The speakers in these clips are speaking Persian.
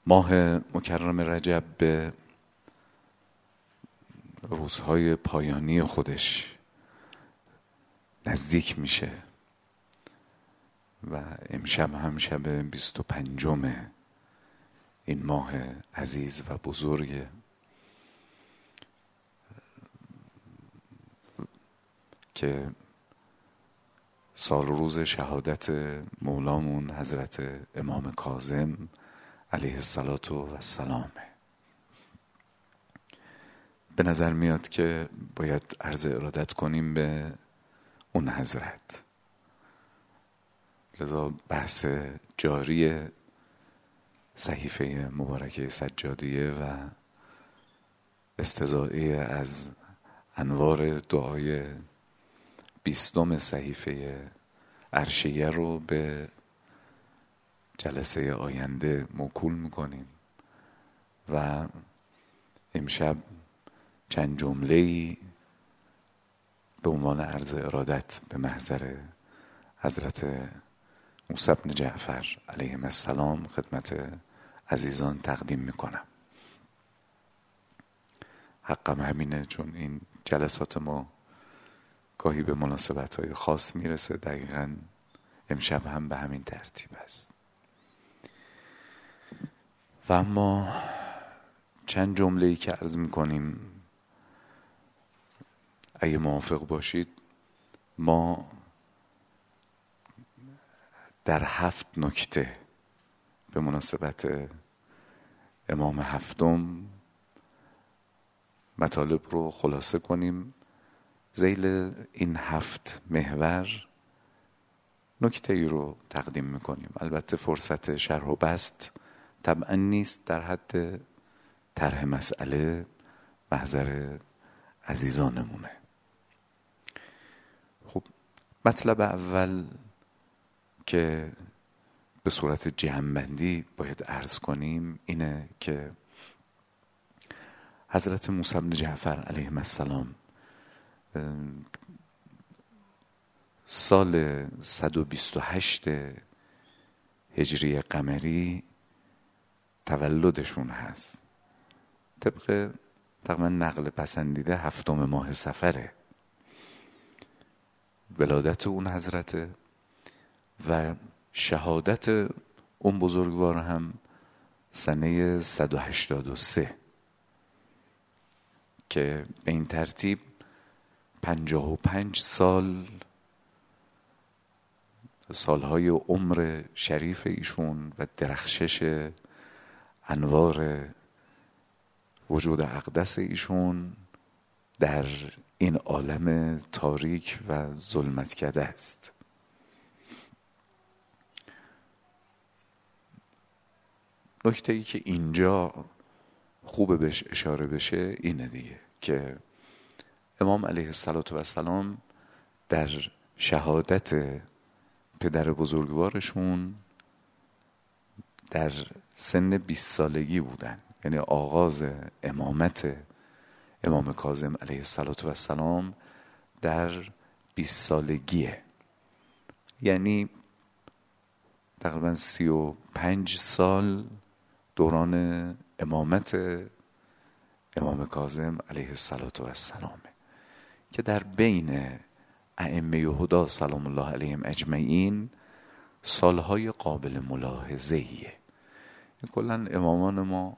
ماه مکرم رجب به روزهای پایانی خودش نزدیک میشه و امشب هم شب 25 این ماه عزیز و بزرگ که سال روز شهادت مولامون حضرت امام کاظم علیه السلام. به نظر میاد که باید عرض ارادت کنیم به اون حضرت. لذا بحث جاری صحیفه مبارکه سجادیه و استضاعه از انوار دعای 20 صحیفه عرشیه رو به جلسه آینده موکول میکنیم و امشب چند جمله‌ای به عنوان عرض ارادت به محضر حضرت موسی بن جعفر علیهم السلام خدمت عزیزان تقدیم میکنم. حقم همینه، چون این جلسات ما گاهی به مناسبت‌های خاص میرسه. دقیقاً امشب هم به همین ترتیب است. و اما چند جمله‌ای که عرض میکنیم، اگه موافق باشید ما در 7 نکته به مناسبت امام هفتم مطالب رو خلاصه کنیم. ذیل این 7 محور نکته ای رو تقدیم میکنیم. البته فرصت شرح و بسط طبعا نیست، در حد طرح مسئله محضر عزیزانمونه. خب مطلب اول که به صورت جمع‌بندی باید عرض کنیم اینه که حضرت موسی بن جعفر علیهم السلام سال 128 هجری قمری تولدشون هست. طبق تقریبا نقل پسندیده 7 ماه صفره ولادت اون حضرته و شهادت اون بزرگوار هم سنه 183 که به این ترتیب 55 سالهای عمر شریف ایشون و درخشش انوار وجود اقدس ایشون در این عالم تاریک و ظلمتکده است. نکته ای که اینجا خوبه بهش اشاره بشه اینه دیگه که امام علیه السلام در شهادت پدر بزرگوارشون در سن 20 سالگی بودن، یعنی آغاز امامت امام کاظم علیه السلام در 20 سالگیه، یعنی تقریبا 35 سال دوران امامت امام کاظم علیه السلام که در بین ائمه هدی سلام الله علیهم اجمعین سالهای قابل ملاحظه‌ایه. کلاً امامان ما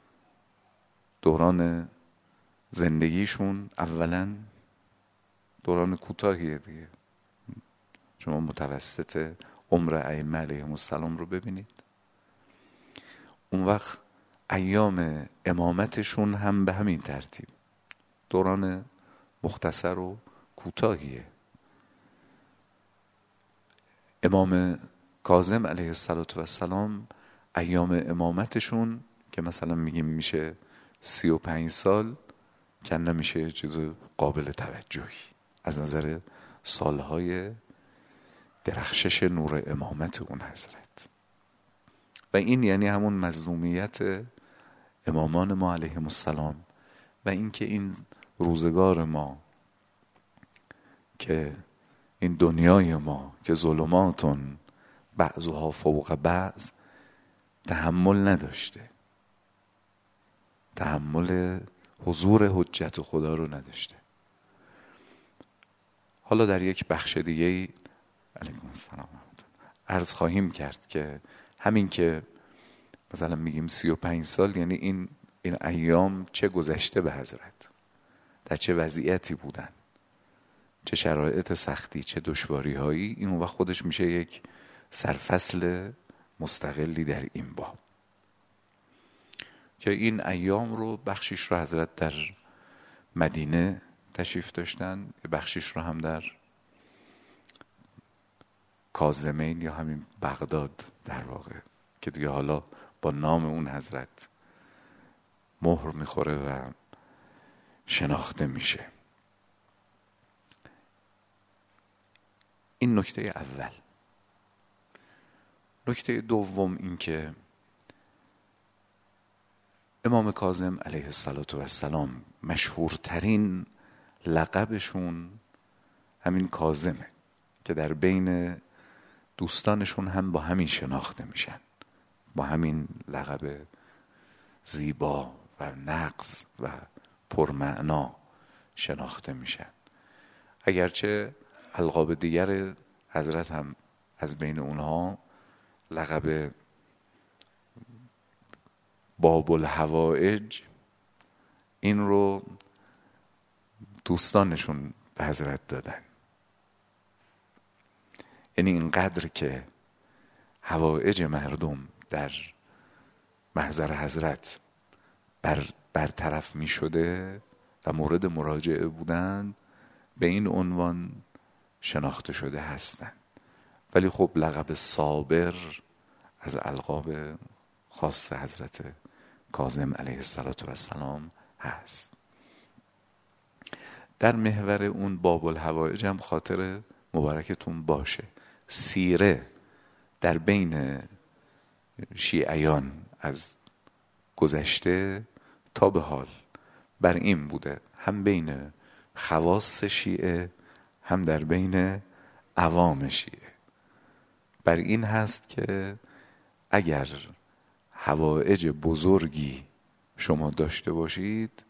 دوران زندگیشون اولاً دوران کوتاهیه دیگه. شما متوسط عمر ائمه علیهم السلام رو ببینید، اون وقت ایام امامتشون هم به همین ترتیب دوران مختصر و کوتاهیه. امام کاظم علیه السلام ایام امامتشون که مثلا میگیم میشه 35 سال، که نمیشه چیز قابل توجهی از نظر سالهای درخشش نور امامت اون حضرت. و این یعنی همون مظلومیت امامان ما علیهم السلام و اینکه این روزگار ما که این دنیای ما که ظلماتون بعضها فوق بعض تحمل نداشته تحمل حضور حجت خدا رو نداشته. حالا در یک بخش دیگه علیکم السلام عرض خواهیم کرد که همین که مثلا میگیم 35 سال، یعنی این ایام چه گذشته به حضرت، در چه وضعیتی بودن، چه شرایط سختی، چه دشواری هایی، این وقت خودش میشه یک سرفصل مستقلی در این باب. که این ایام رو بخشیش رو حضرت در مدینه تشریف داشتن، بخشیش رو هم در کاظمین یا همین بغداد در واقع، که دیگه حالا با نام اون حضرت مهر میخوره و شناخته میشه. این نکته اول. نکته دوم این که امام کاظم علیه السلام مشهورترین لقبشون همین کاظمه که در بین دوستانشون هم با همین شناخته میشن، با همین لقب زیبا و نغز و پرمعنا شناخته میشن. اگرچه القاب دیگر حضرت هم از بین اونها لقب باب الحوائج، این رو دوستانشون به حضرت دادن. یعنی اینقدر که حوائج مردم در محضر حضرت برطرف می شده و مورد مراجعه بودند، به این عنوان شناخته شده هستند. ولی خب لقب صابر از القاب خاص حضرت کاظم علیه السلام هست. در محور اون باب الحوائج هم خاطر مبارکتون باشه، سیره در بین شیعیان از گذشته تا به حال بر این بوده، هم بین خواص شیعه هم در بین عوام شیعه، بر این هست که اگر حوائج بزرگی شما داشته باشید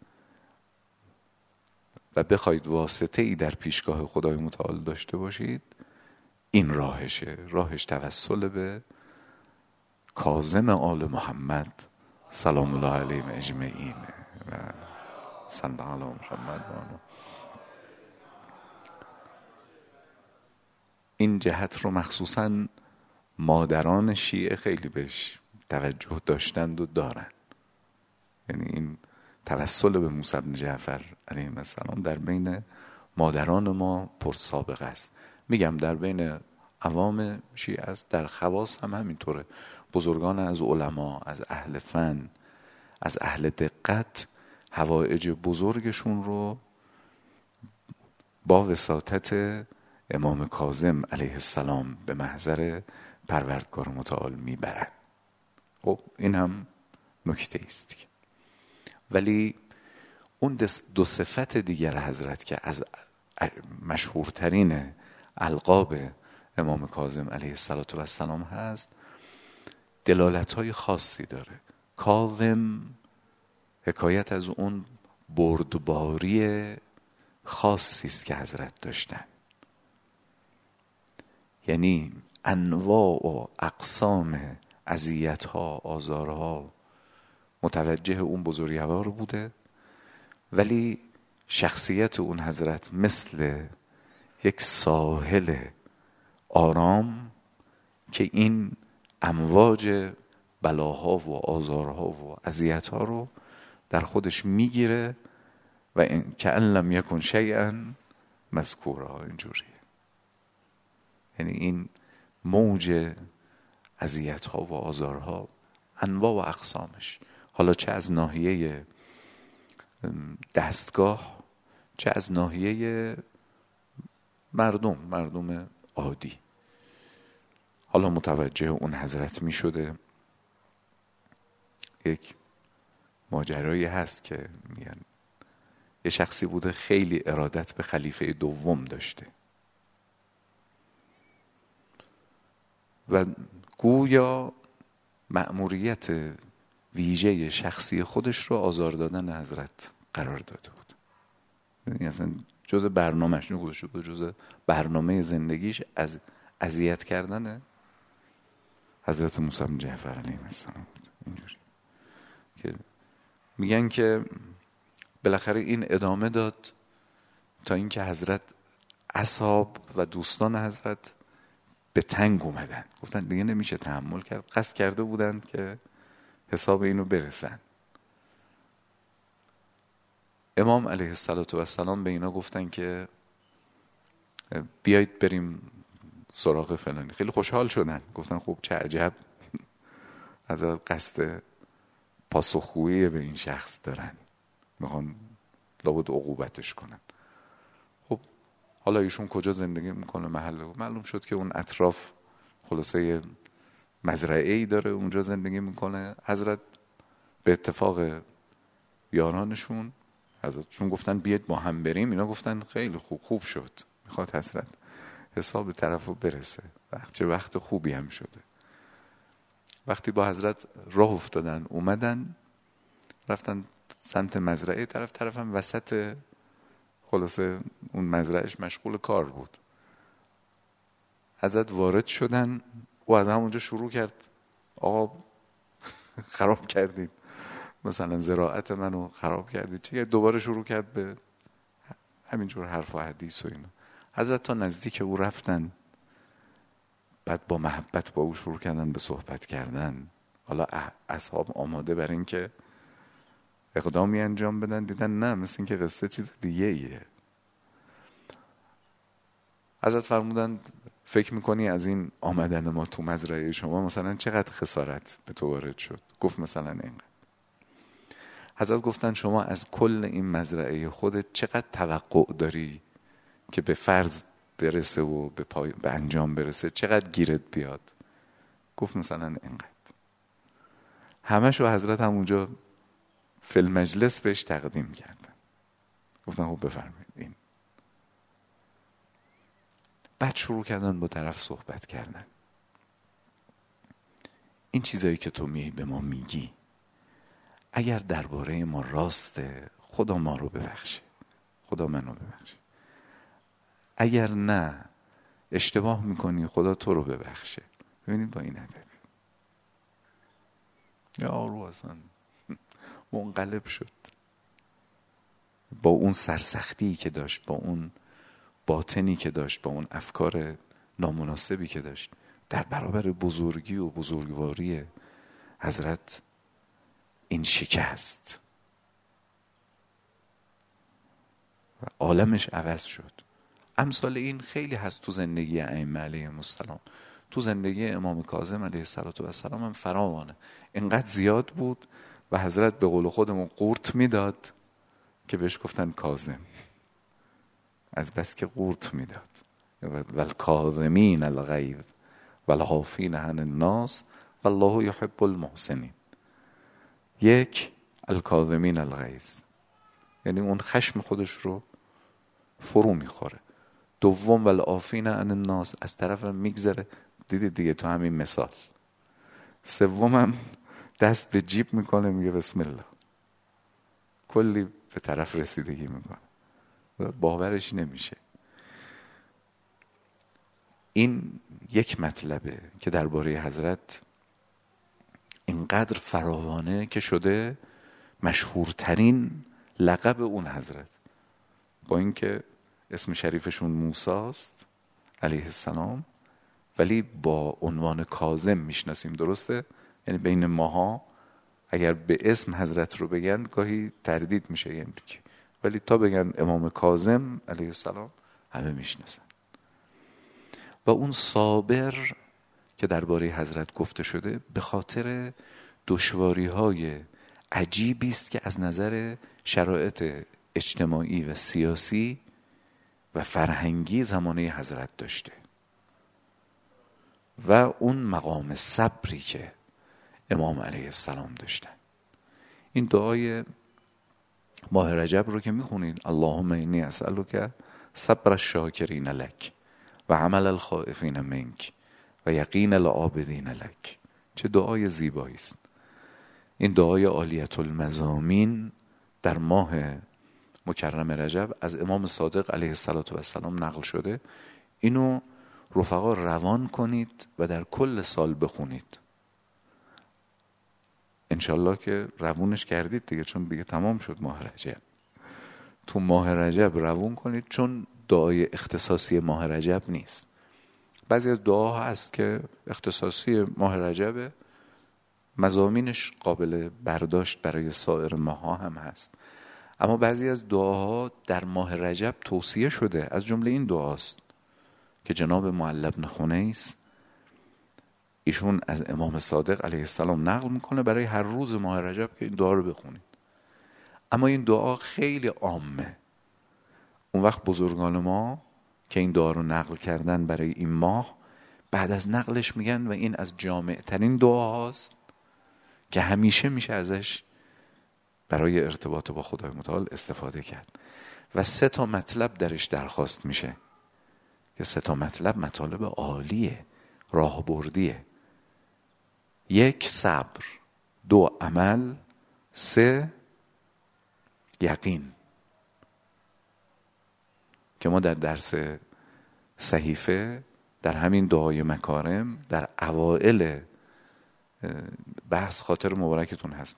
و بخواید واسطه ای در پیشگاه خدای متعال داشته باشید، این راهش توسل به کاظم آل محمد سلام الله علیهم اجمعین و صلی الله علی محمد. این جهت رو مخصوصاً مادران شیعه خیلی بهش توجه داشتند و دارن. یعنی این توسل به موسی بن جعفر علیه السلام در بین مادران ما پرسابقه است. میگم در بین عوام شیعه است، در خواص هم همینطوره. بزرگان از علما، از اهل فن، از اهل دقت، حوائج بزرگشون رو با وساطت امام کاظم علیه السلام به محضر پروردگار متعال میبرن. خب این هم نکته است. ولی اون دو صفت دیگر حضرت که از مشهورترین القاب امام کاظم علیه السلام هست، دلالت‌های خاصی داره. کاظم حکایت از اون بردباری خاصی است که حضرت داشتن. یعنی انواع و اقسام اذیت‌ها، آزارها متوجه اون بزرگوار بوده، ولی شخصیت اون حضرت مثل یک ساحل آرام که این امواج بلاها و آزارها و اذیت‌ها رو در خودش میگیره و کأن لم یکن شیئا مذکورا. اینجوریه. یعنی این موج اذیت‌ها و آزارها انواع و اقسامش، حالا چه از ناحیه دستگاه، چه از ناحیه مردم عادی، حالا متوجه اون حضرت می شده. یک ماجرایی هست که میگن یه شخصی بوده خیلی ارادت به خلیفه دوم داشته و گویا مأموریت ویژه شخصی خودش رو آزار دادن حضرت قرار داده بود. یعنی اصلا جز برنامه‌اش گذاشته بود، جز برنامه زندگیش از اذیت کردن حضرت موسی بن جعفر علیه السلام بود. اینجوری که میگن که بالاخره این ادامه داد تا اینکه حضرت اصحاب و دوستان حضرت به تنگ اومدن، گفتن دیگه نمیشه تحمل کرد، قصد کرده بودن که حساب اینو برسن. امام علیه السلام به اینا گفتن که بیایید بریم سراغ فلانی. خیلی خوشحال شدن، گفتن خب چه عجب از قصد پاسخگویی به این شخص دارن، میخوان لابد عقوبتش کنن. خب حالا ایشون کجا زندگی میکنه، معلوم شد که اون اطراف خلاصه مزرعه‌ای داره، اونجا زندگی میکنه. حضرت به اتفاق یارانشون حضرتشون گفتن بیاید با هم بریم، اینا گفتن خیلی خوب شد، میخواد حضرت حساب طرفو برسه، چه وقت خوبی هم شده. وقتی با حضرت راه افتادن اومدن رفتن سمت مزرعه، طرف هم وسط خلاصه اون مزرعهش مشغول کار بود. حضرت وارد شدن و از همونجا شروع کرد آقا خراب کردید، مثلا زراعت منو خراب کردید چه. دوباره شروع کرد به همینجور حرف و حدیث و اینا. حضرت تا نزدیک او رفتن، بعد با محبت با او شروع کردن به صحبت کردن. حالا اصحاب آماده بر این که اقدامی انجام بدن، دیدن نه، مثل این که قصه چیز دیگه ایه. حضرت فرمودن فکر میکنی از این آمدن ما تو مزرعه شما مثلا چقدر خسارت به تو وارد شد؟ گفت مثلا اینقدر. حضرت گفتن شما از کل این مزرعه خودت چقدر توقع داری که به فرض برسه و به انجام برسه، چقدر گیرت بیاد؟ گفت مثلا اینقدر. همشو حضرت همونجا فی المجلس بهش تقدیم کردن، گفتن خب بفرمایید این. بعد شروع کردن با طرف صحبت کردن. این چیزایی که تو به ما میگی اگر درباره ما راسته، خدا ما رو ببخشه، خدا منو ببخشه. اگر نه اشتباه میکنی، خدا تو رو ببخشه. ببینید با این ادب یارو اصلا منقلب شد، با اون سرسختی که داشت، با اون باطنی که داشت، با اون افکار نامناسبی که داشت، در برابر بزرگی و بزرگواری حضرت این شکست و عالمش عوض شد. امثال این خیلی هست تو زندگی ائمه علیهم السلام. تو زندگی امام کاظم علیه السلام هم فراوانه. اینقدر زیاد بود و حضرت به قول خودمون قورت میداد که بهش گفتن کاظم، از بس که قورت میداد. والکاظمین الغیظ والعافین عن الناس والله یحب المحسنین. یک، الکاظمین الغیظ یعنی اون خشم خودش رو فرو میخوره. دوم والعافین عن الناس، از طرف میگذره، دیدید دیگه تو همین مثال. سومم دست به جیب میکنه، میگه بسم الله، کلی به طرف رسیدگی میکنه، باورش نمیشه. این یک مطلبه که درباره حضرت اینقدر فراوانه که شده مشهورترین لقب اون حضرت، با اینکه اسم شریفشون موساست علیه السلام، ولی با عنوان کاظم میشناسیم. درسته؟ یعنی بین ماها اگر به اسم حضرت رو بگن گاهی تردید میشه، یعنی ولی تا بگن امام کاظم علیه السلام همه میشناسن. و اون صابر که درباره حضرت گفته شده به خاطر دشواری‌های عجیبی است که از نظر شرایط اجتماعی و سیاسی و فرهنگی زمانه حضرت داشته و اون مقام صبری که امام علیه السلام داشتن. این دعای ماه رجب رو که میخونید، اللهم انی اسألک صبر الشاکرین لک و عمل الخائفین منک و یقین العابدین لک، چه دعای زیبایی است. این دعای عالیة المضامین در ماه مکرم رجب از امام صادق علیه السلام نقل شده. اینو رفقا روان کنید و در کل سال بخونید. انشالله که روونش کردید دیگه، چون دیگه تمام شد ماه رجب. تو ماه رجب روون کنید، چون دعای اختصاصی ماه رجب نیست. بعضی از دعاها هست که اختصاصی ماه رجبه، مضامینش قابل برداشت برای سایر ماه‌ها هم هست، اما بعضی از دعاها در ماه رجب توصیه شده. از جمله این دعاست که جناب معلی بن خنیس ایشون از امام صادق علیه السلام نقل میکنه برای هر روز ماه رجب که این دعا رو بخونید. اما این دعا خیلی عامه. اون وقت بزرگان ما که این دعا رو نقل کردن برای این ماه، بعد از نقلش میگن و این از جامع ترین دعاهاست که همیشه میشه ازش برای ارتباط با خدای متعال استفاده کرد. و 3 مطلب درش درخواست میشه که 3 مطلب مطالب عالیه، راهبردیه. 1 صبر، 2 عمل، 3 یقین. که ما در درس صحیفه در همین دعای مکارم در اوائل بحث، خاطر مبارکتون هست،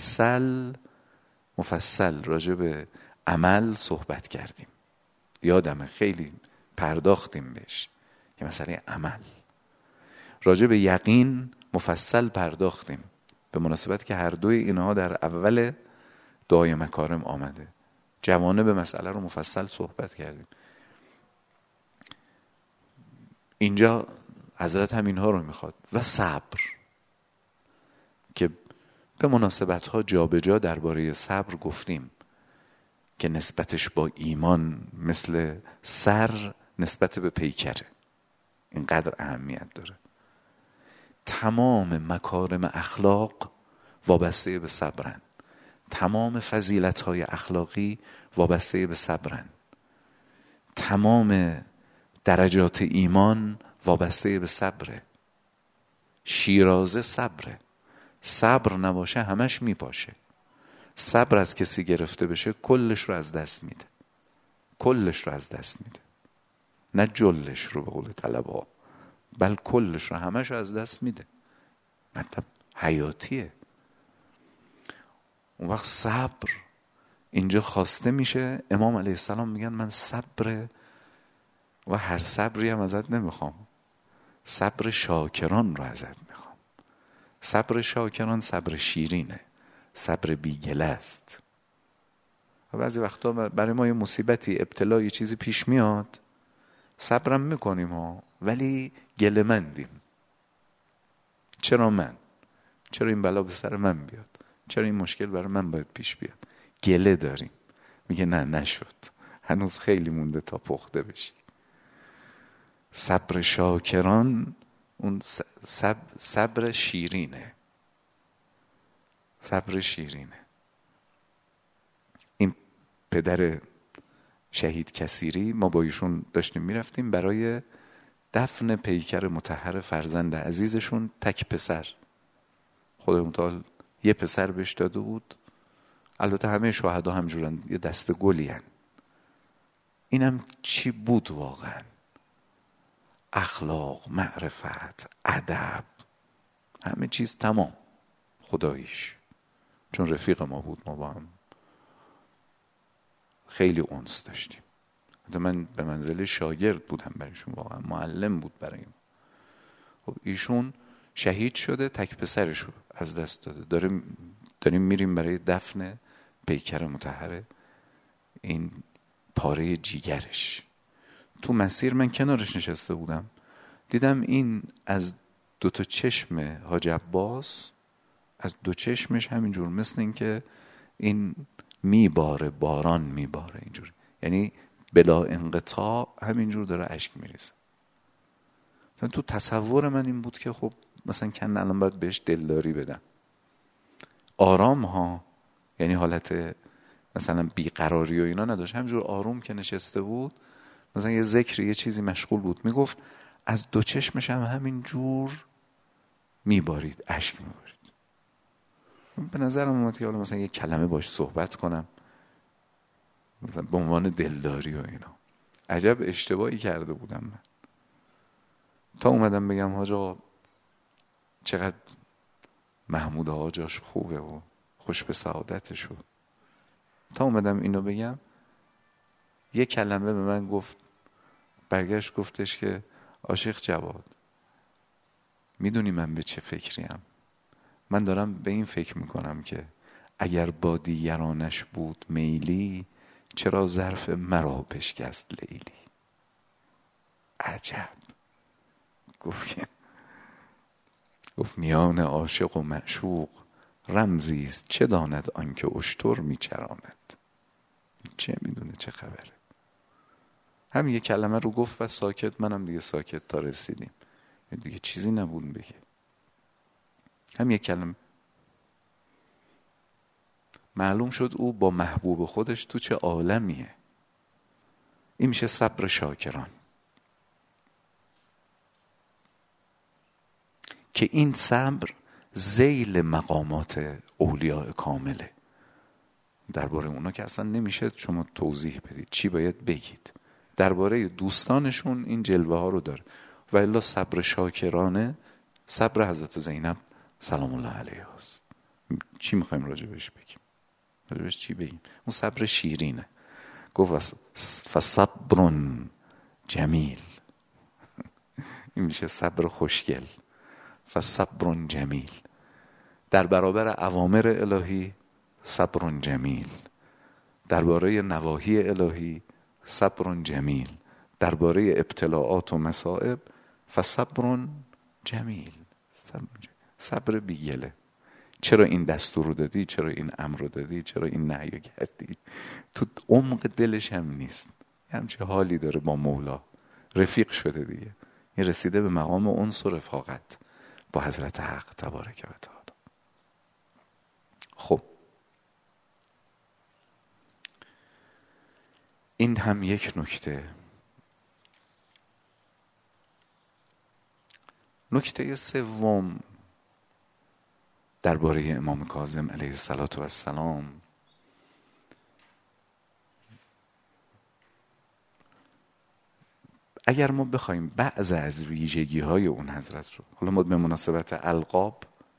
مفصل راجع به عمل صحبت کردیم. یادمه خیلی پرداختیم بهش که مسئله عمل. راجع به یقین مفصل پرداختیم به مناسبت که هر دوی اینها در اول دعای مکارم آمده. جوانب مسئله رو مفصل صحبت کردیم. اینجا حضرت هم اینها رو میخواد. و صبر، که به مناسبت ها جا به جا درباره صبر گفتیم که نسبتش با ایمان مثل سر نسبت به پیکره، اینقدر اهمیت داره. تمام مکارم اخلاق وابسته به صبرن، تمام فضیلت های اخلاقی وابسته به صبرن، تمام درجات ایمان وابسته به صبره. شیرازه صبره، صبر نباشه همش میپاشه. صبر از کسی گرفته بشه کلش رو از دست میده، کلش رو از دست میده، نه جلش رو به قول طلبها، بل کلش رو همش رو از دست میده. مطلب حیاتیه. اون وقت صبر اینجا خواسته میشه. امام علیه السلام میگن من صبر و هر صبری هم ازت نمیخوام، صبر شاکران رو ازت میخوام. صبر شاکران صبر شیرینه، صبر بیگله است. و بعضی وقتا برای ما یه مصیبتی، ابتلا، یه چیزی پیش میاد، صبرم میکنیم ها، ولی گله مندیم. چرا من؟ چرا این بلا به سر من بیاد؟ چرا این مشکل برای من باید پیش بیاد؟ گله داریم. میگه نه نشد، هنوز خیلی مونده تا پخته بشی. صبر شاکران اون صبر شیرینه، صبر شیرینه. این پدر شهید کثیری، ما با ایشون داشتیم میرفتیم برای دفن پیکر مطهر فرزند عزیزشون، تک پسر. خدای متعال یه پسر بهش داده بود. البته همه شهدا همجورن، یه دست گلی هن. اینم چی بود واقعا؟ اخلاق، معرفت، ادب، همه چیز تمام. خداییش چون رفیق ما بود، ما با هم خیلی انس داشتیم. من به منزله شاگرد بودم برایشون، واقعا معلم بود برایم. خب ایشون شهید شده، تک پسرشو از دست داده. داریم میریم برای دفن پیکر مطهر این پاره جیگرش. تو مسیر من کنارش نشسته بودم، دیدم این از 2 چشم حاج عباس، از 2 چشمش همینجور مثل این که این میباره، باران میباره اینجور، یعنی بلا انقطاع همینجور داره اشک میریزه. تو تصور من این بود که خب مثلا کن الان باید بهش دلداری بدم. آرام ها، یعنی حالت مثلا بیقراری و اینا نداشت، همینجور آروم که نشسته بود، مثلا یه ذکری، یه چیزی مشغول بود، میگفت از 2 چشمش هم همینجور میبارید، اشک میبارید. به نظرم اومد که حالا مثلا یه کلمه باش صحبت کنم، مثلا به عنوان دلداری و اینا. عجب اشتباهی کرده بودم من. تا اومدم بگم حاج آقا چقدر محمود آقا جاش خوبه و خوش به سعادتش. تا اومدم اینو بگم یه کلمه به من گفت، برگشت گفتش که عاشق جواد، میدونی من به چه فکریم؟ من دارم به این فکر میکنم که اگر با دیگرانش بود میلی، چرا ظرف مرا بشکست لیلی. عجب. گفت میان عاشق و معشوق رمزیست، چه داند آنکه اشتر میچراند. چه میدونه چه خبره. هم یه کلمه رو گفت و ساکت. منم دیگه ساکت تا رسیدیم. دیگه چیزی نبود بگه. هم یه کلمه. معلوم شد او با محبوب خودش تو چه عالمیه. این میشه صبر شاکران، که این صبر ذیل مقامات اولیاء کامله. درباره اونا که اصلا نمیشه شما توضیح بدید چی باید بگید. درباره دوستانشون این جلوه ها رو داره. و الا صبر شاکرانه صبر حضرت زینب سلام الله علیها است. چی میخوایم راجبش بگیم؟ راجبش چی بگیم؟ اون صبر شیرینه. گفت فصبر جمیل. این میشه صبر خوشگل. فصبر جمیل. در برابر اوامر الهی صبر جمیل، درباره نواهی الهی صبر جمیل، درباره ابتلاعات و مصائب فصبر جمیل. صبر بیگله. چرا این دستور رو دادی؟ چرا این امر رو دادی؟ چرا این نهی رو کردی؟ تو عمق دلش هم نیست. همچه حالی داره با مولا، رفیق شده دیگه. این رسیده به مقام انس و رفاقت با حضرت حق تبارک و تعالی. خب این هم یک نکته. نکته سوم درباره امام کاظم علیه السلام، اگر ما بخوایم بعض از ویژگی های اون حضرت رو، حالا ما به مناسبت القاب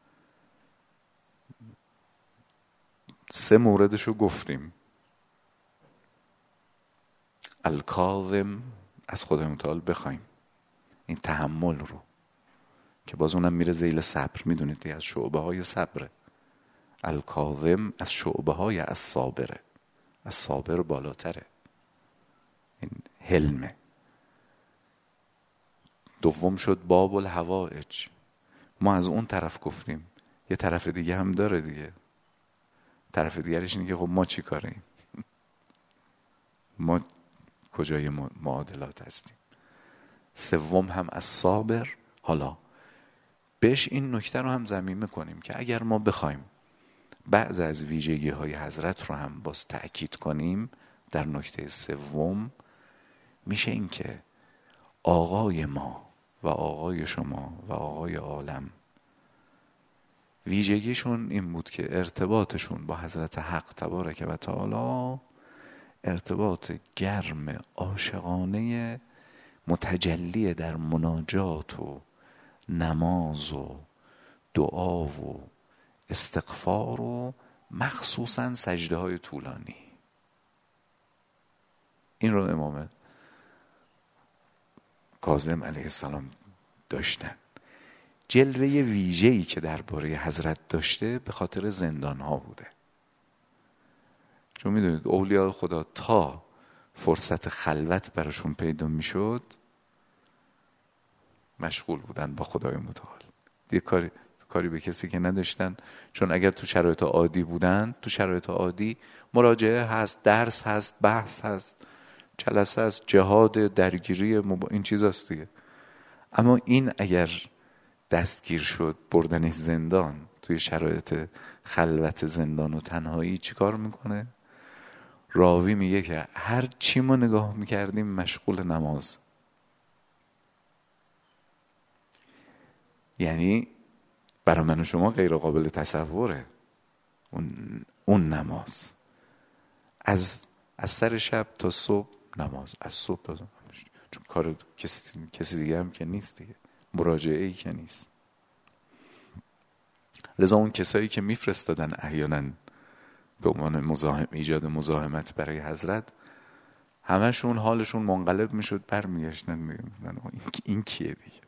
3 موردش رو گفتیم. الکاظم از خدای متعال بخوایم این تحمل رو، که باز اونم میره ذیل صبر. میدونید از شعبه های صبره. الکاظم از شعبه های الصابره. الصابر بالاتره، این حلمه. دوم شد باب الحوائج. ما از اون طرف گفتیم، یه طرف دیگه هم داره دیگه. طرف دیگرش اینه که خب ما چی کاریم؟ ما کجای معادلات هستیم؟ سوم هم از صابر. حالا بهش این نکته رو هم ضمیمه کنیم که اگر ما بخوایم بعض از ویژگی های حضرت رو هم باز تأکید کنیم، در نکته سوم میشه این که آقای ما و آقای شما و آقای عالم ویژگیشون این بود که ارتباطشون با حضرت حق تبارک و تعالی ارتباط گرم عاشقانه متجلی در مناجات و نماز و دعا و استغفار و مخصوصا سجده های طولانی. این رو امام کاظم علیه السلام داشتن. جلوه ویژه‌ای که درباره حضرت داشته به خاطر زندان ها بوده. چون میدونید اولیاء خدا تا فرصت خلوت براشون پیدا میشد مشغول بودن با خدای متعال. دیگه کاری به کسی که نداشتن. چون اگر تو شرایط عادی بودن، تو شرایط عادی مراجعه هست، درس هست، بحث هست، جلسه هست، جهاد، درگیری این چیز هست دیگه. اما این اگر دستگیر شد بردنش زندان، توی شرایط خلوت زندان و تنهایی چی کار میکنه؟ راوی میگه که هر چی ما نگاه میکردیم مشغول نماز. یعنی برای من و شما غیر قابل تصوره. اون نماز، از سر شب تا صبح نماز، از صبح تا صبح، چون کار کسی دیگه هم که نیست دیگه، مراجعه ای که نیست. لذا اون کسایی که میفرستادن احیانا به عنوان ایجاد مزاحمت برای حضرت، همشون حالشون منقلب میشد، برمیگشتن میگفتن این کیه دیگه.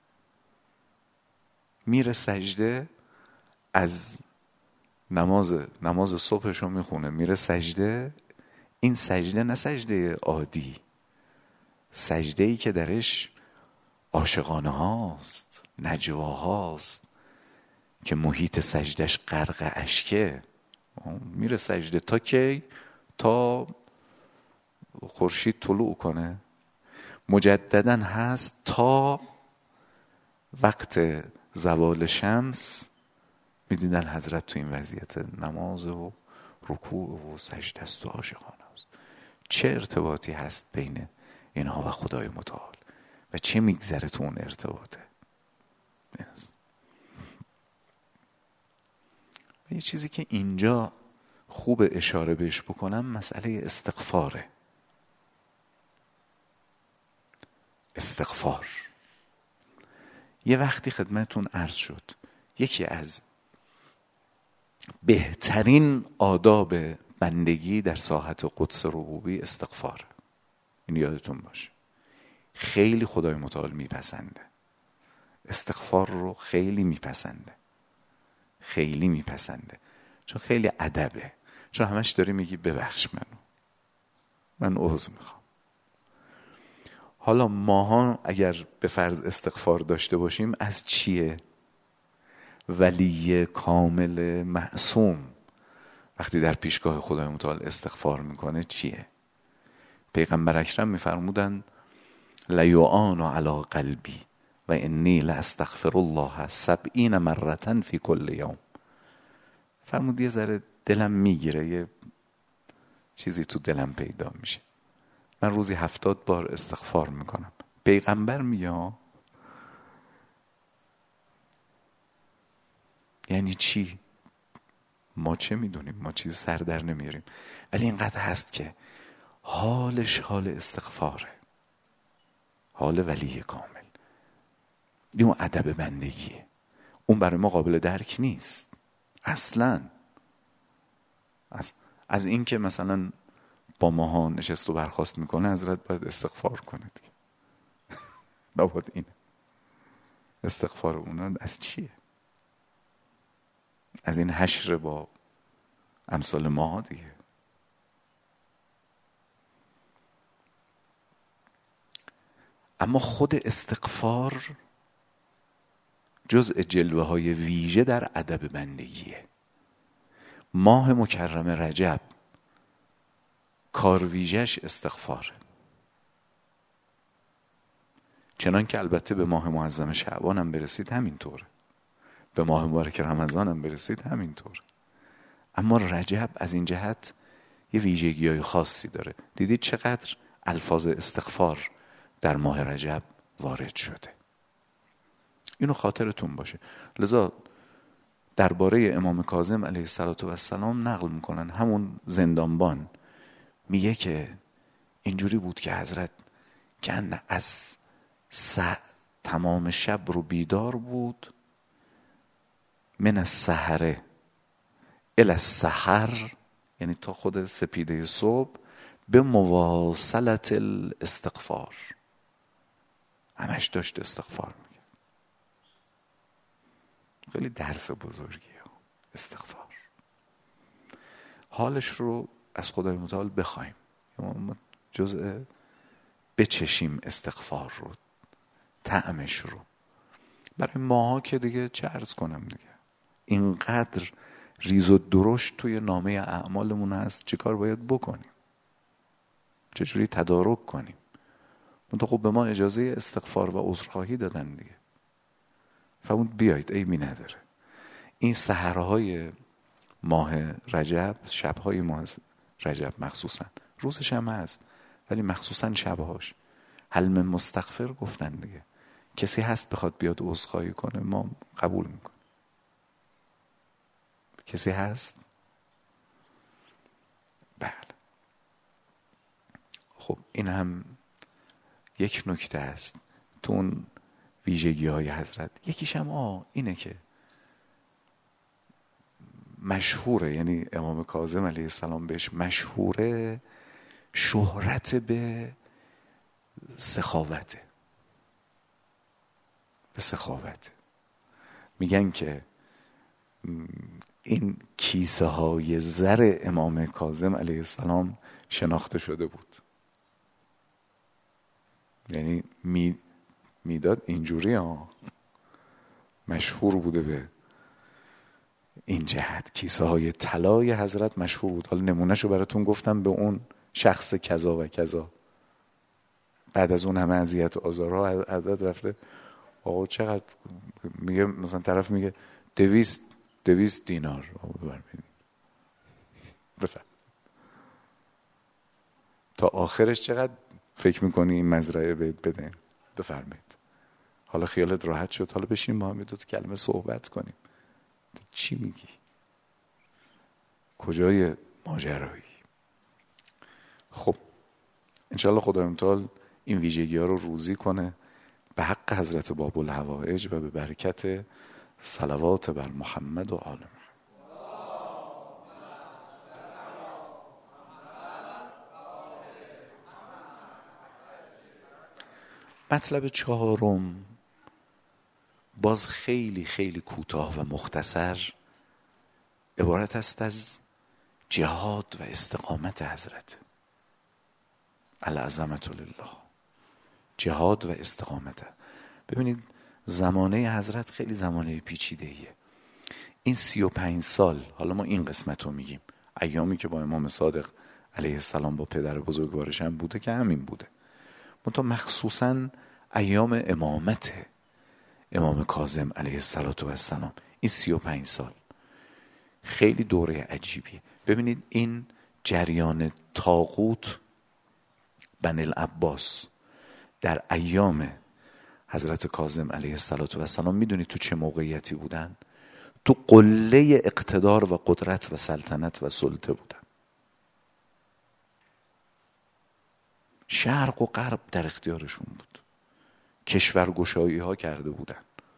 میره سجده، از نماز صبحشو میخونه، میره سجده. این سجده نه سجده عادی، سجده ای که درش عاشقانه هاست، نجواهاست، که محیط سجدش غرق اشکه. میره سجده تا کی؟ تا خورشید طلوع کنه. مجددا هست تا وقت زوال شمس. میدیدن حضرت تو این وضعیت نماز و رکوع و سجده است و عاشقانه است. چه ارتباطی هست بین اینها و خدای متعال و چه میگذره تو اون ارتباطه؟ یه چیزی که اینجا خوب اشاره بهش بکنم مسئله استغفاره. استغفار یه وقتی خدمتون عرض شد یکی از بهترین آداب بندگی در ساحت قدس ربوبی استغفار. این یادتون باشه، خیلی خدای متعال میپسنده استغفار رو، خیلی میپسنده چون خیلی ادبه. چون همش داری میگی ببخش من عذر میخوام. حالا ماها اگر به فرض استغفار داشته باشیم از چیه؟ ولی کامل معصوم وقتی در پیشگاه خدای متعال استغفار میکنه چیه؟ پیغمبر اکرم میفرمودن لیعان علی قلبی و انی لاستغفر الله 70 مرة فی کل یوم. فرمود یه ذره دلم میگیره، یه چیزی تو دلم پیدا میشه، من روزی 70 بار استغفار میکنم. پیغمبر میگه یعنی چی؟ ما چه میدونیم؟ ما چیزی سر در نمیاریم، ولی اینقدر هست که حالش حال استغفاره، حال ولی کامل. این اون ادب بندگیه. اون برای ما قابل درک نیست اصلا. از این که مثلا با ماها نشست و برخاست میکنه حضرت باید استغفار کنه دیگه. نباید این استغفار اونا از چیه؟ از این حشر با امثال ما دیگه. اما خود استغفار جزء جلوه های ویژه در ادب بندگیه. ماه مکرم رجب کار ویژه‌اش استغفاره، چنان که البته به ماه معظم شعبان هم برسید همینطوره، به ماه مبارک رمضان هم برسید همینطوره. اما رجب از این جهت یه ویژگی‌های خاصی داره. دیدید چقدر الفاظ استغفار در ماه رجب وارد شده؟ اینو خاطرتون باشه. لذا درباره امام کاظم علیه السلام نقل میکنن، همون زندانبان میگه که اینجوری بود که حضرت کن از تمام شب رو بیدار بود، من السحره الی السحر، یعنی تا خود سپیده صبح، به مواصلت الاستغفار، همش داشت استغفار میگه. خیلی درس بزرگیه استغفار. حالش رو از خدای متعال بخوایم، ما جزء بچشیم استغفار رو، طعمش رو. برای ماها که دیگه چه عرض کنم دیگه، اینقدر ریز و درشت توی نامه اعمالمون هست چیکار باید بکنیم، چجوری تدارک کنیم. منتها خب به ما اجازه استغفار و عذرخواهی دادن دیگه. فرمود بیایید، عیبی نداره. این سحرهای ماه رجب، شبهای ماه رجب مخصوصا، روزش هم هست ولی مخصوصا شبهاش، هل من مستغفر گفتن دیگه. کسی هست بخواد بیاد عذرخواهی کنه ما قبول میکنیم. کسی هست؟ خب این هم یک نکته است تو اون ویژگی های حضرت. یکیش هم اینه که مشهوره، یعنی امام کاظم علیه السلام بهش مشهوره شهرت به سخاوته. به سخاوته میگن که این کیسه های زر امام کاظم علیه السلام شناخته شده بود، یعنی میداد اینجوری مشهور بوده به این جهت. کیسه های طلای حضرت مشهور بود. حالا نمونهشو براتون گفتم به اون شخص کذا و کذا. بعد از اون همه اذیت و آزارها حضرت رفته آقا چقدر، میگه مثلا طرف میگه 200 دینار بفهم تا آخرش چقدر فکر میکنی این مزرعه بهت بده؟ بفرمایید. حالا خیالت راحت شد، حالا بشین با هم دو تا کلمه صحبت کنیم. چی میگی؟ کجای ماجرایی؟ خب انشالله خدا متعال این ویژگی ها رو روزی کنه به حق حضرت باب الحوائج و به برکت صلوات بر محمد و آل محمد. مطلب چهارم باز خیلی خیلی کوتاه و مختصر عبارت است از جهاد و استقامت حضرت. العظمة لله. جهاد و استقامت. ببینید زمانه حضرت خیلی زمانه پیچیده‌ایه. این 35 سال، حالا ما این قسمت رو میگیم، ایامی که با امام صادق علیه السلام با پدر بزرگوارش هم بوده که همین بوده، منتها مخصوصا ایام امامت امام کاظم علیه السلام، این 35 سال خیلی دوره عجیبیه. ببینید این جریان طاغوت بنی العباس در ایام حضرت کاظم علیه السلام میدونید تو چه موقعیتی بودن؟ تو قله اقتدار و قدرت و سلطنت و سلطه بودن. شرق و غرب در اختیارشون بود. کشورگشایی ها کرده بودن.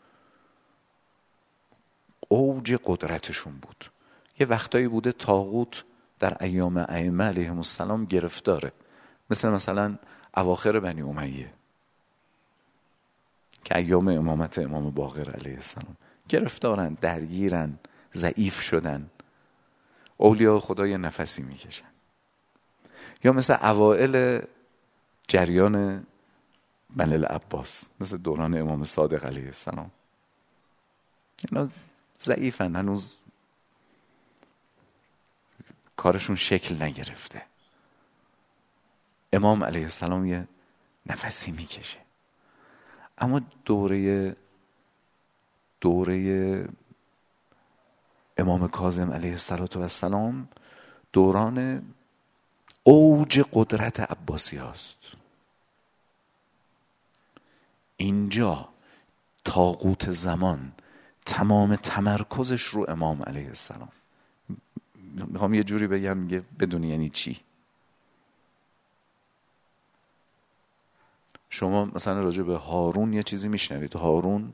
اوج قدرتشون بود. یه وقتایی بوده طاغوت در ایام ائمه علیهم السلام گرفتاره، مثلا اواخر بنی امیه که ایام امامت امام باقر علیه السلام گرفتارن، درگیرن، ضعیف شدن، اولیاء خدا یه نفسی میکشن. یا مثل اوائل جریان بنی العباس، مثل دوران امام صادق علیه السلام، اینا ضعیفن، هنوز کارشون شکل نگرفته. امام علیه السلام یه نفسی میکشه. اما دوره امام کاظم علیه السلام دوران اوج قدرت عباسی هاست. اینجا طاغوت زمان تمام تمرکزش رو امام علیه السلام. میخوام یه جوری بگم بدونی یعنی چی. شما مثلا راجع به هارون یه چیزی میشنوید، هارون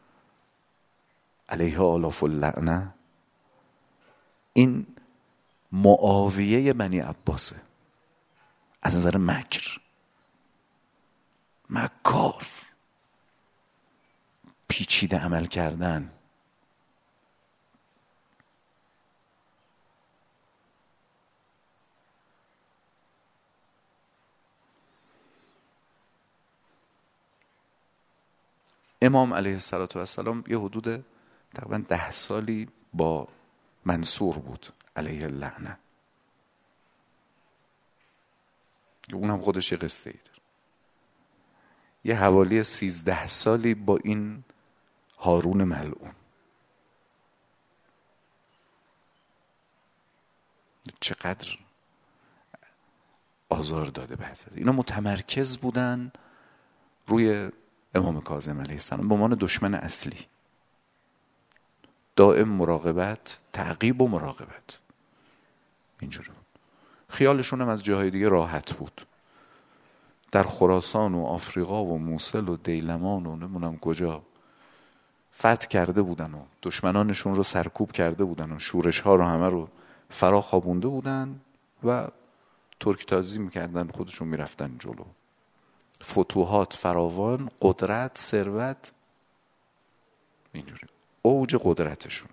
علیه آلاف اللعنه، این معاویه بنی عباسه از نظر مکار، پیچیده عمل کردن. امام علیه السلام یه حدود تقریبا 10 سالی با منصور بود علیه اللعنه. اون هم خودش یه قصه ای داره. یه حوالی 13 سالی با این هارون ملعون. چقدر آزار داده به حضرت. اینا متمرکز بودن روی امام کاظم علیه السلام به عنوان دشمن اصلی. دائم مراقبت، تعقیب و مراقبت. اینجوری بود. خیالشون هم از جاهای دیگه راحت بود. در خراسان و آفریقا و موصل و دیلمان و نمونم کجا فتح کرده بودن و دشمنانشون رو سرکوب کرده بودن و شورش ها رو همه رو فرا خوابونده بودن و ترکتازی میکردن، خودشون میرفتن جلو. فتوحات فراوان، قدرت، ثروت، اینجوری اوج قدرتشونه.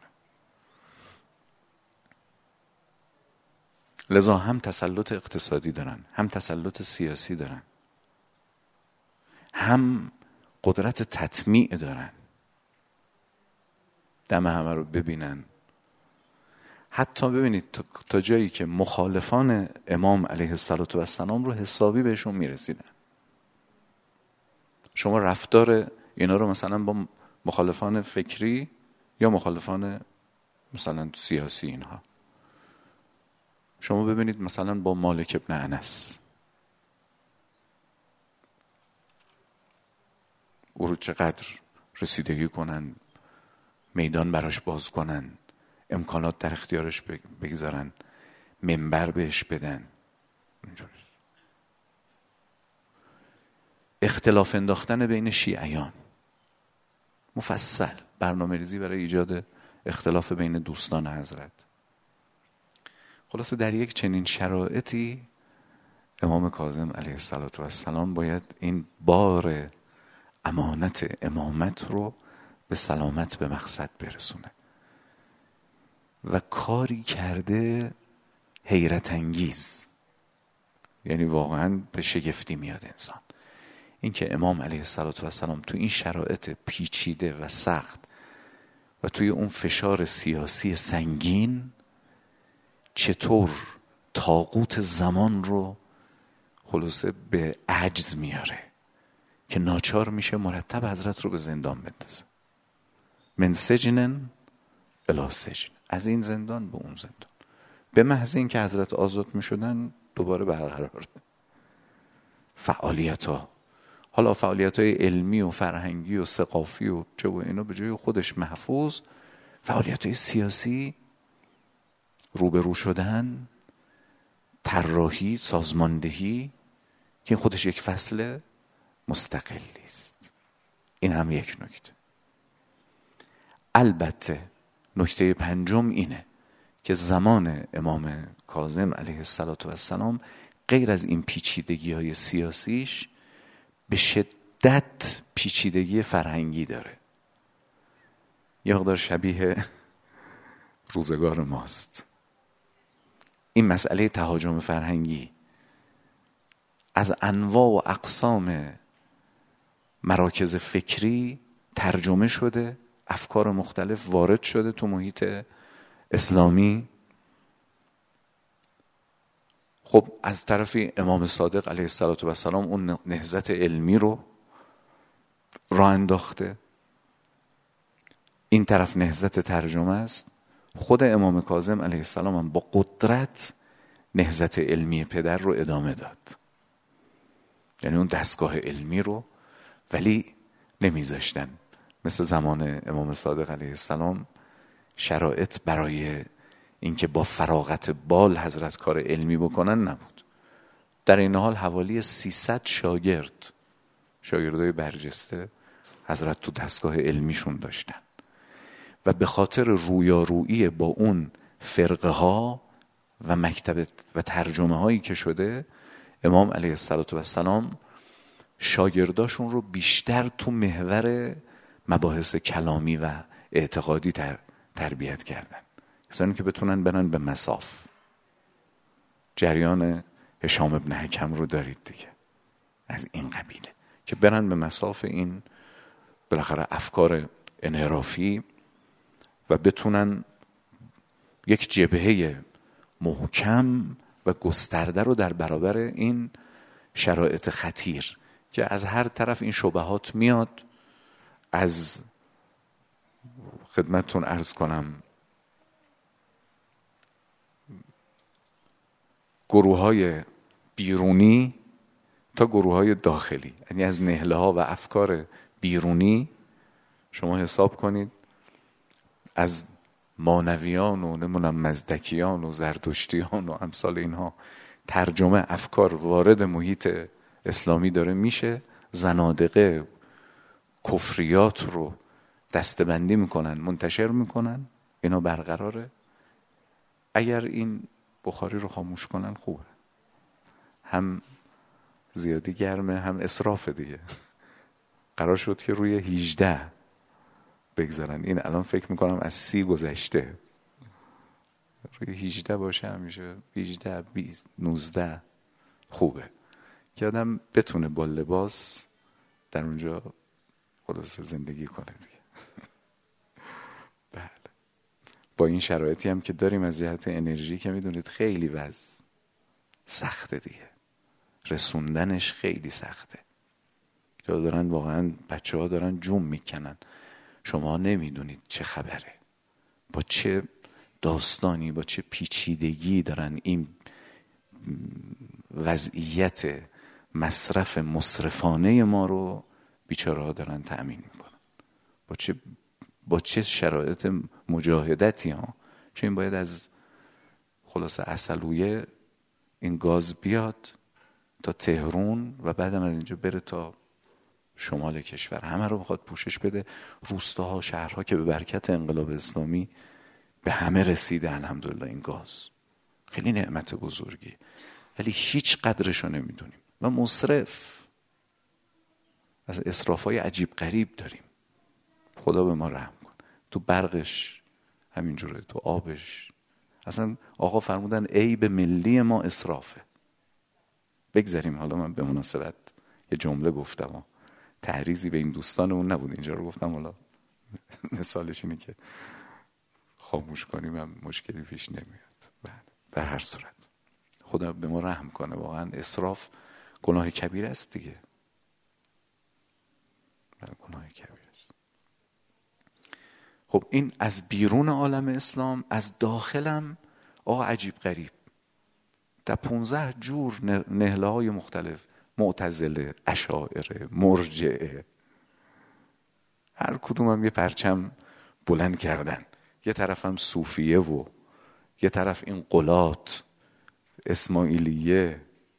لذا هم تسلط اقتصادی دارن، هم تسلط سیاسی دارن، هم قدرت تطمیع دارن. دم همه رو ببینن. حتی ببینید تا جایی که مخالفان امام علیه السلام رو حسابی بهشون میرسیدن. شما رفتار اینا رو مثلا با مخالفان فکری یا مخالفان مثلا سیاسی اینها شما ببینید، مثلا با مالک ابن انس او رو چقدر رسیدگی کنن، میدان براش باز کنن، امکانات در اختیارش بگذارن، منبر بهش بدن. اینجوری اختلاف انداختن بین شیعیان، مفصل برنامه‌ریزی برای ایجاد اختلاف بین دوستان حضرت. خلاصه در یک چنین شرایطی امام کاظم علیه السلام باید این بار امانت امامت رو به سلامت به مقصد برسونه و کاری کرده حیرت انگیز، یعنی واقعا به شگفتی میاد انسان. اینکه امام علیه السلام تو این شرایط پیچیده و سخت و توی اون فشار سیاسی سنگین چطور طاغوت زمان رو خلاصه به عجز میاره که ناچار میشه مرتب حضرت رو به زندان بندازه. من سجن الی سجن، از این زندان به اون زندان. به محض اینکه حضرت آزاد میشدن دوباره برقراره فعالیت ها. حالا فعالیت های علمی و فرهنگی و ثقافی و چه و اینا به جای خودش محفوظ، فعالیت های سیاسی، روبرو شدن، طراحی، سازماندهی، که این خودش یک فصل مستقلی است. این هم یک نکته. البته نکته پنجم اینه که زمان امام کاظم علیه السلام غیر از این پیچیدگی های سیاسیش به شدت پیچیدگی فرهنگی داره. یه مقدار شبیه روزگار ماست. این مسئله تهاجم فرهنگی از انواع و اقسام مراکز فکری ترجمه شده، افکار مختلف وارد شده تو محیط اسلامی. خب از طرف امام صادق علیه السلام اون نهضت علمی رو راه انداخته، این طرف نهضت ترجمه است. خود امام کاظم علیه السلام هم با قدرت نهضت علمی پدر رو ادامه داد، یعنی اون دستگاه علمی رو، ولی نمیذاشتن. مثل زمان امام صادق علیه السلام شرایط برای اینکه با فراغت بال حضرت کار علمی بکنن نبود. در این حال حوالی 300 شاگردای برجسته حضرت تو دستگاه علمیشون داشتن و به خاطر رویارویی با اون فرقه ها و مکتب و ترجمه هایی که شده، امام علیه السلام شاگرداشون رو بیشتر تو محور مباحث کلامی و اعتقادی تربیت کردن، کسانی که بتونن برن به مصاف. جریان هشام ابن حکم رو دارید دیگه، از این قبیله، که برن به مصاف این بالاخره افکار انحرافی و بتونن یک جبهه محکم و گسترده رو در برابر این شرایط خطیر که از هر طرف این شبهات میاد، از خدمتتون عرض کنم گروه‌های بیرونی تا گروه‌های داخلی، یعنی از نهله‌ها و افکار بیرونی. شما حساب کنید از مانویان و نمونم مزدکیان و زرتشتیان و امثال اینها ترجمه افکار وارد محیط اسلامی داره میشه، زنادقه کفریات رو دستبندی میکنن، منتشر میکنن، اینا برقراره. اگر این بخاری رو خاموش کنن خوبه، هم زیادی گرمه هم اسراف دیگه. قرار شد که روی 18 بگذارن، این الان فکر میکنم از 30 گذشته، روی 18 باشه همیشه، 18 20 19 خوبه که آدم بتونه با لباس در اونجا خلاص زندگی کنه دیگه. بله، با این شرایطی هم که داریم از جهت انرژی که میدونید خیلی وضع سخته دیگه، رسوندنش خیلی سخته. یا دارن واقعا بچه ها دارن جون میکنن، شما نمیدونید چه خبره، با چه داستانی، با چه پیچیدگی دارن این وضعیت مصرف مصرفانه ما رو بیچاره ها دارن تأمین میکنن. با چه شرایط مجاهدتی ها، چون این باید از خلاصه عسلویه این گاز بیاد تا تهران و بعدم از اینجا بره تا شمال کشور، همه رو بخواد پوشش بده. روستاها، شهرها که به برکت انقلاب اسلامی به همه رسیده الحمدلله این گاز، خیلی نعمت بزرگی، ولی هیچ قدرشو نمیدونیم و مصرف از اسرافای عجیب غریب داریم. خدا به ما رحم کن. تو برقش همینجوره، تو آبش. اصلا آقا فرمودن عیب ملی ما اسرافه. بگذاریم، حالا من به مناسبت یه جمله گفتم، تعریضی به این دوستانمون نبود، اینجا رو گفتم، حالا مثالش اینه که خاموش کنیم هم مشکلی پیش نمیاد. در هر صورت خدا به ما رحم کنه، واقعا اسراف گناه کبیر است دیگه، گناه کبیر است. خب این از بیرون عالم اسلام. از داخلم آقا عجیب غریب در 15 جور نهله های مختلف، معتزله، اشاعره، مرجعه، هر کدوم هم یه پرچم بلند کردن. یه طرف هم صوفیه و یه طرف این قلات، اسماعیلیه،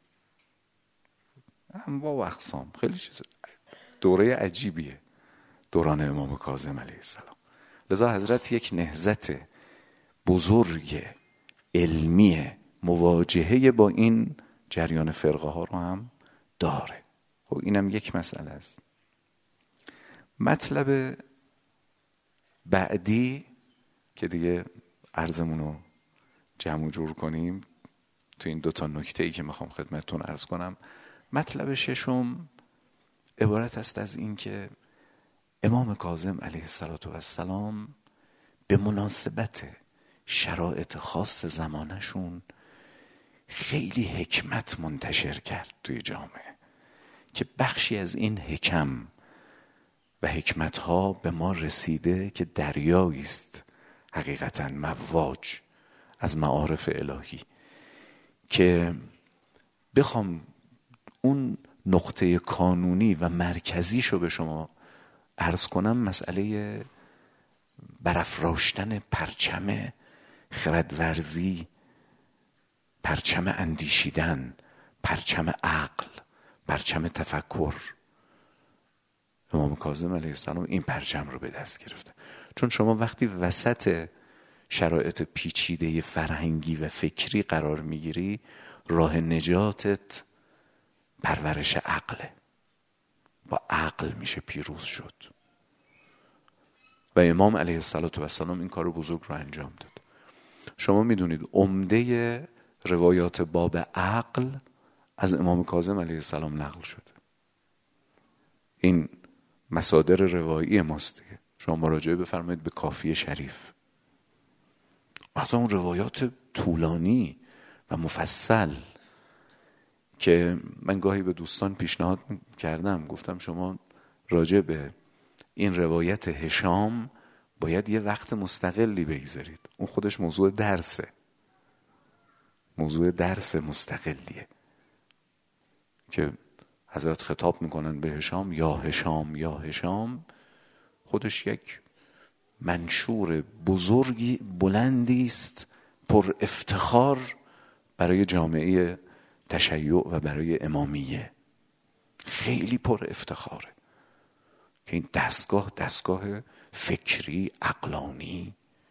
انواع و اقسام، خیلی چیز. دوره عجیبیه دوران امام کاظم علیه السلام. لذا حضرت یک نهضت بزرگ علمی مواجهه با این جریان فرقه ها رو هم داره. خب اینم یک مسئله است. مطلب بعدی که دیگه عرضمون رو جمع و جور کنیم تو این 2 نکته‌ای که میخوام خدمتتون عرض کنم، مطلب ششم عبارت است از این که امام کاظم علیه السلام به مناسبت شرایط خاص زمانشون خیلی حکمت منتشر کرد توی جامعه که بخشی از این حکم و حکمتها به ما رسیده که دریایی است حقیقتاً مواج از معارف الهی. که بخوام اون نقطه کانونی و مرکزیشو به شما عرض کنم، مسئله برافراشتن پرچم خردورزی، پرچم اندیشیدن، پرچم عقل، پرچم تفکر. امام کاظم علیه السلام این پرچم رو به دست گرفته. چون شما وقتی وسط شرایط پیچیده فرهنگی و فکری قرار میگیری، راه نجاتت پرورش عقله. با عقل میشه پیروز شد و امام علیه السلام این کار بزرگ رو انجام داد. شما میدونید عمده روایات باب عقل از امام کاظم علیه السلام نقل شده. این مصادر روایی ماست دیگه. شما مراجعه بفرمایید به کافیه شریف، وقتی اون روایات طولانی و مفصل که من گاهی به دوستان پیشنهاد کردم، گفتم شما راجع به این روایت هشام باید یه وقت مستقلی بگذارید، اون خودش موضوع درس مستقلیه که حضرت خطاب میکنن به هشام، یا هشام یا هشام. خودش یک منشور بزرگی بلندی است پر افتخار برای جامعه تشیع و برای امامیه. خیلی پر افتخاره که این دستگاه فکری عقلانی.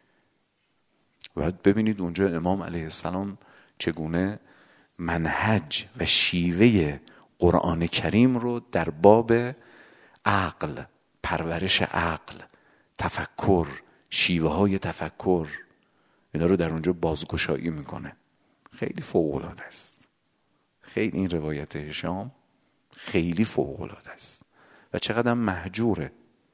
و ببینید اونجا امام علیه السلام چگونه منهج و شیوه قرآن کریم رو در باب عقل، پرورش عقل، تفکر، شیوه های تفکر، اینا رو در اونجا بازگشایی میکنه. خیلی فوق‌العاده است. خیلی این روایت هشام خیلی فوق‌العاده است و چقدر محجوره،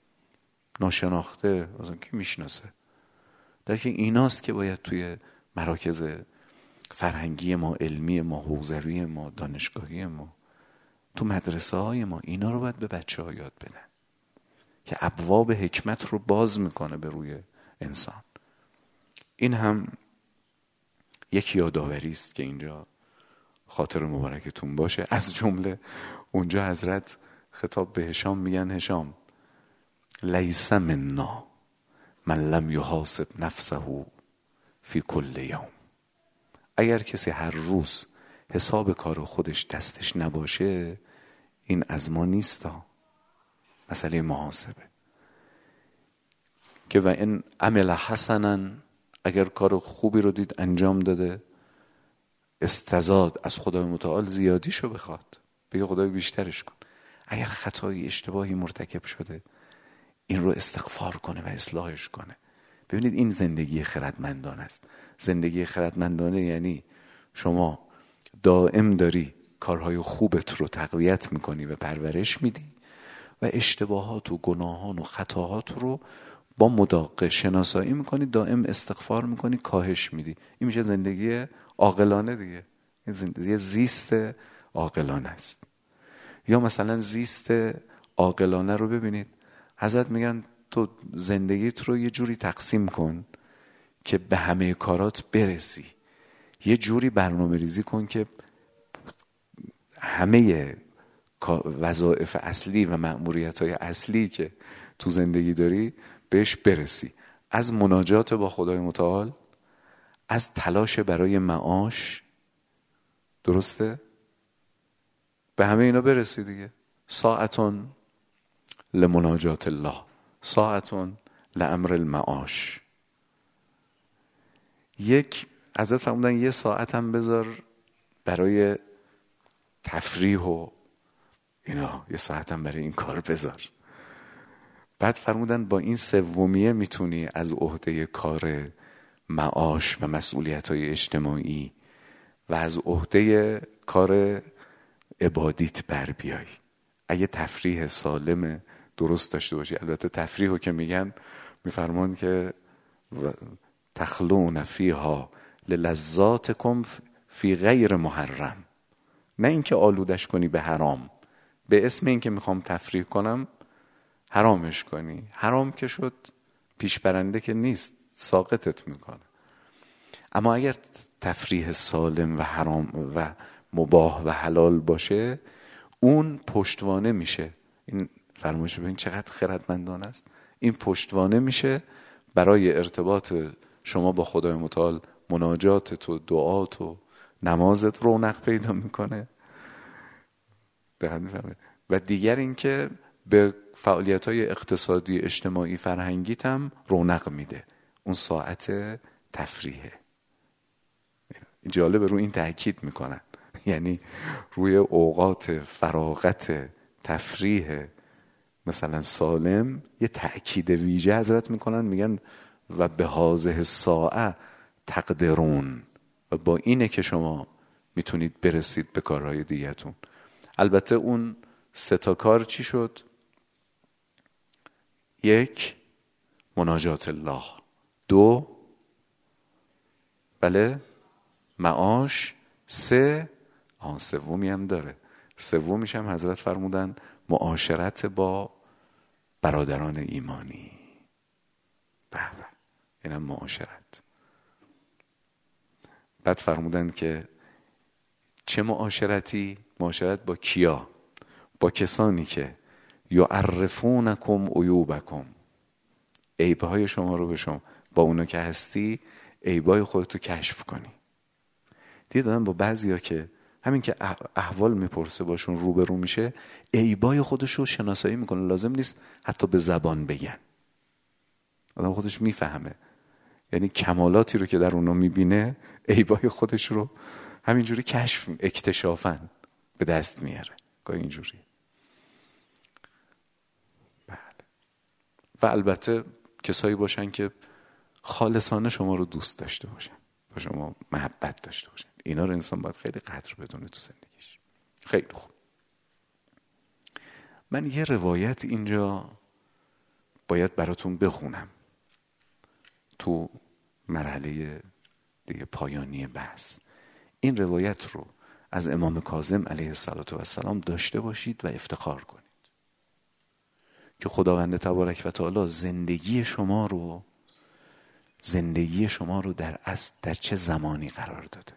ناشناخته، اصلا کی میشناسه؟ در که ایناست که باید توی مراکز فرهنگی ما، علمی ما، حوزوی ما، دانشگاهی ما، تو مدرسه های ما اینا رو باید به بچه ها یاد بدن که ابواب حکمت رو باز میکنه به روی انسان. این هم یک یادآوری است که اینجا خاطر مبارکتون باشه. از جمله اونجا حضرت خطاب به هشام میگن هشام لیس منا من لم یحاسب نفسه فی کل یوم. اگر کسی هر روز حساب کار خودش دستش نباشه این از ما نیستا. مسئله محاسبه که و این عمل حسنا، اگر کار خوبی رو دید انجام داده استزاد، از خدای متعال زیادیشو بخواد، بگه خدای بیشترش کن. اگر خطایی اشتباهی مرتکب شده این رو استغفار کنه و اصلاحش کنه. ببینید این زندگی خردمندانه است. زندگی خردمندانه یعنی شما دائم داری کارهای خوبت رو تقویت میکنی و پرورش میدی و اشتباهات و گناهان و خطاهات رو با مداقه شناسایی میکنی، دائم استغفار میکنی، کاهش میدی. این میشه زندگی عاقلانه دیگه. این زندگی زیست عاقلانه است. یا مثلا زیست عاقلانه رو ببینید، حضرت میگن تو زندگیت رو یه جوری تقسیم کن که به همه کارات برسی. یه جوری برنامه ریزی کن که همه وظایف اصلی و مأموریت‌های اصلی که تو زندگی داری بهش برسی. از مناجات با خدای متعال، از تلاش برای معاش، درسته؟ به همه اینا برسی دیگه. ساعتون لمناجات الله، ساعتون لامر المعاش. یک حضرت فرمودن یه ساعت هم بذار برای تفریح و اینا، یه ساعت هم برای این کار بذار. بعد فرمودن با این سومیه میتونی از عهده کار معاش و مسئولیت‌های اجتماعی و از عهده کار عبادیت بر بیای. اگه تفریح سالم درست داشته باشی. البته تفریحو که میگن میفرمان که تخلون فیها للذاتکم فی غیر محرم، نه اینکه آلودش کنی به حرام، به اسم اینکه میخوام تفریح کنم حرامش کنی. حرام که شد پیش برنده که نیست، ساقطت میکنه. اما اگر تفریح سالم و حرام و مباح و حلال باشه اون پشتوانه میشه. این فرمایش ببین چقدر خردمندانه است. این پشتوانه میشه برای ارتباط شما با خدای متعال. مناجاتت و دعات و نمازت رونق پیدا میکنه. و دیگر این که به فعالیت‌های اقتصادی، اجتماعی، فرهنگیت هم رونق میده. اون ساعت تفریحه. جالب، رو این تأکید میکنن، یعنی روی اوقات فراغت تفریح مثلا سالم یه تأکید ویژه حضرت میکنن، میگن و به هذه ساعه تقدرون، و با اینه که شما میتونید برسید به کارهای دیگه‌تون. البته اون 3 کار چی شد؟ 1 مناجات الله، 2 بله معاش، 3 سومی هم داره. سومیش هم حضرت فرمودن معاشرت با برادران ایمانی. بله اینم معاشرت. بعد فرمودن که چه معاشرتی؟ معاشرت با کیا؟ با کسانی که یعرفونکم عیوبکم، عیبهای شما رو به شما، با اونا که هستی عیبای خودتو کشف کنی. دیدم با بعضیا که همین که احوال میپرسه، باشون روبرو میشه، عیبای خودش رو شناسایی میکنه. لازم نیست حتی به زبان بگن، آدم خودش میفهمه. یعنی کمالاتی رو که در اونو میبینه، عیبای خودش رو همینجوری کشف، اکتشافاً به دست میاره. گاهی اینجوری. بله. و البته کسایی باشن که خالصانه شما رو دوست داشته باشن، با شما محبت داشته باشن. اینا رو انسان باید خیلی قدر بدونه تو زندگیش. خیلی خوب. من یه روایت اینجا باید براتون بخونم تو مرحله دیگه پایانی بحث. این روایت رو از امام کاظم علیه السلام داشته باشید و افتخار کنید که خداوند تبارک و تعالی زندگی شما رو در چه زمانی قرار داده.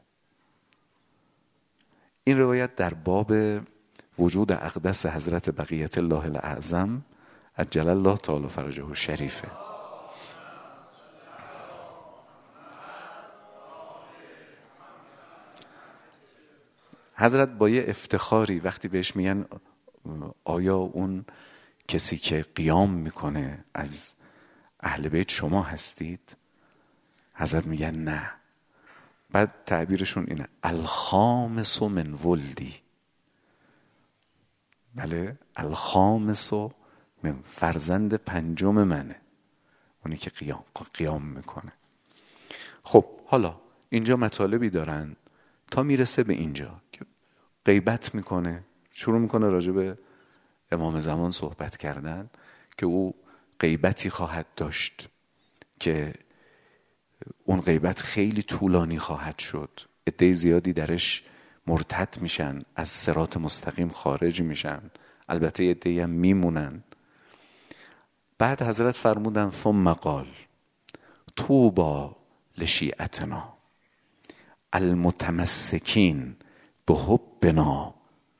این روایت در باب وجود اقدس حضرت بقیت الله الاعظم عجل الله تعالی فرجه شریفه. حضرت با یه افتخاری وقتی بهش میگن آیا اون کسی که قیام میکنه از اهل بیت شما هستید؟ حضرت میگن نه. بعد تعبیرشون اینه الخامس من ولدی. بله، الخامس من، فرزند پنجم منه، اونی که قیام میکنه. خب حالا اینجا مطالبی دارن تا میرسه به اینجا که غیبت میکنه، شروع میکنه راجع به امام زمان صحبت کردن که او غیبتی خواهد داشت که اون غیبت خیلی طولانی خواهد شد، عده زیادی درش مرتد میشن، از صراط مستقیم خارج میشن، البته عده هم میمونن. بعد حضرت فرمودن ثم قال طوبی لشیعتنا المتمسکین بحبنا.